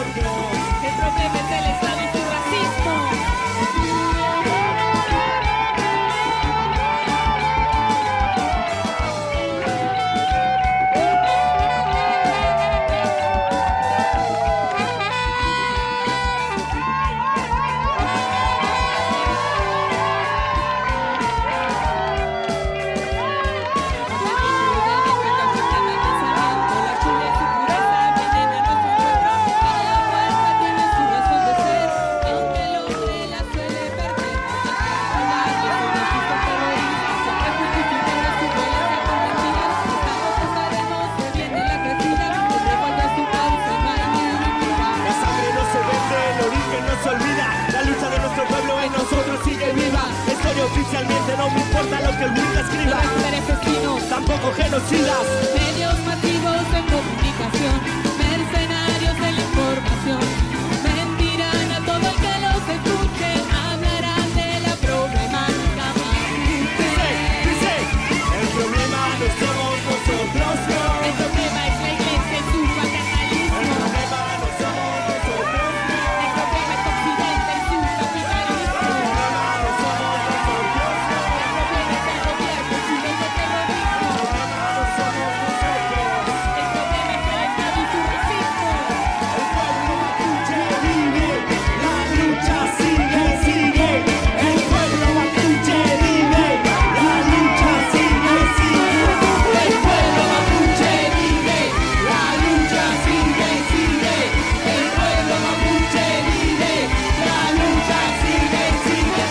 se olvida. La lucha de nuestro pueblo en nosotros sigue viva. Estoy oficialmente, no me importa lo que el Wicca escriba. Tampoco genocidas. Medios masivos de comunicación, mercenarios de la información, mentirán a todo el que los escuche, hablarán de la problemática. Dice, el problema no somos nosotros, no. El problema es la iglesia y su paternalismo. El problema no somos nosotros, no. El problema es Occidente y su capitalismo. El problema no somos nosotros, no. El problema es el gobierno y su terrorismo. El problema no somos nosotros. El problema es el Estado y su racismo. El pueblo mapuche vive, la lucha sigue, sigue. El pueblo mapuche vive, la lucha sigue, sigue. El pueblo mapuche vive, la lucha sigue, sigue. El pueblo mapuche vive, la lucha sigue, sigue.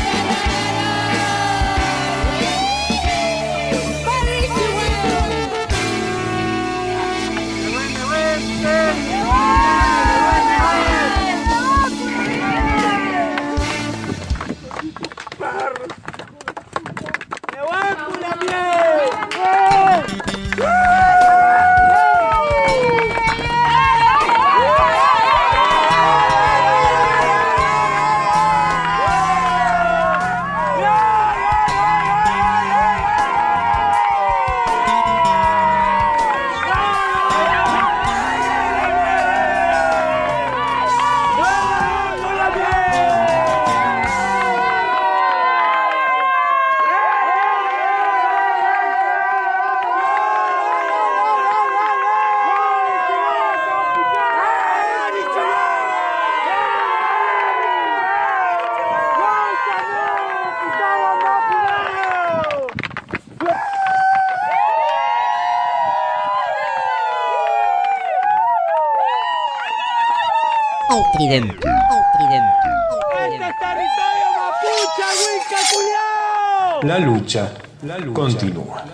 El tridente. El tridente. ¡Este es territorio mapuche, Wicca, culiao! La lucha continúa.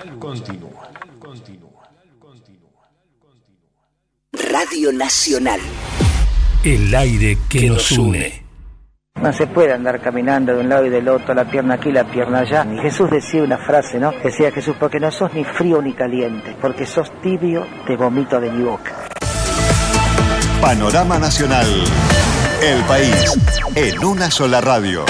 Radio Nacional. El aire que nos une. No se puede andar caminando de un lado y del otro, la pierna aquí, la pierna allá. Y Jesús decía una frase, ¿no? Decía Jesús, porque no sos ni frío ni caliente, porque sos tibio, te vomito de mi boca. Panorama Nacional. El país en una sola radio.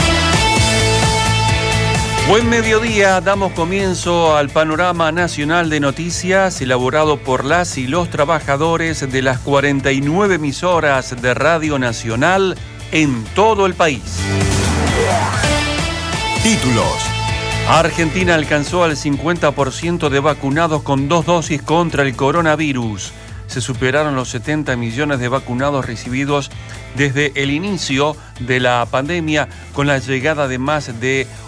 Buen mediodía, damos comienzo al panorama nacional de noticias elaborado por las y los trabajadores de las 49 emisoras de Radio Nacional en todo el país. Títulos. Argentina alcanzó al 50% de vacunados con 2 dosis contra el coronavirus. Se superaron los 70 millones de vacunados recibidos desde el inicio de la pandemia, con la llegada de más de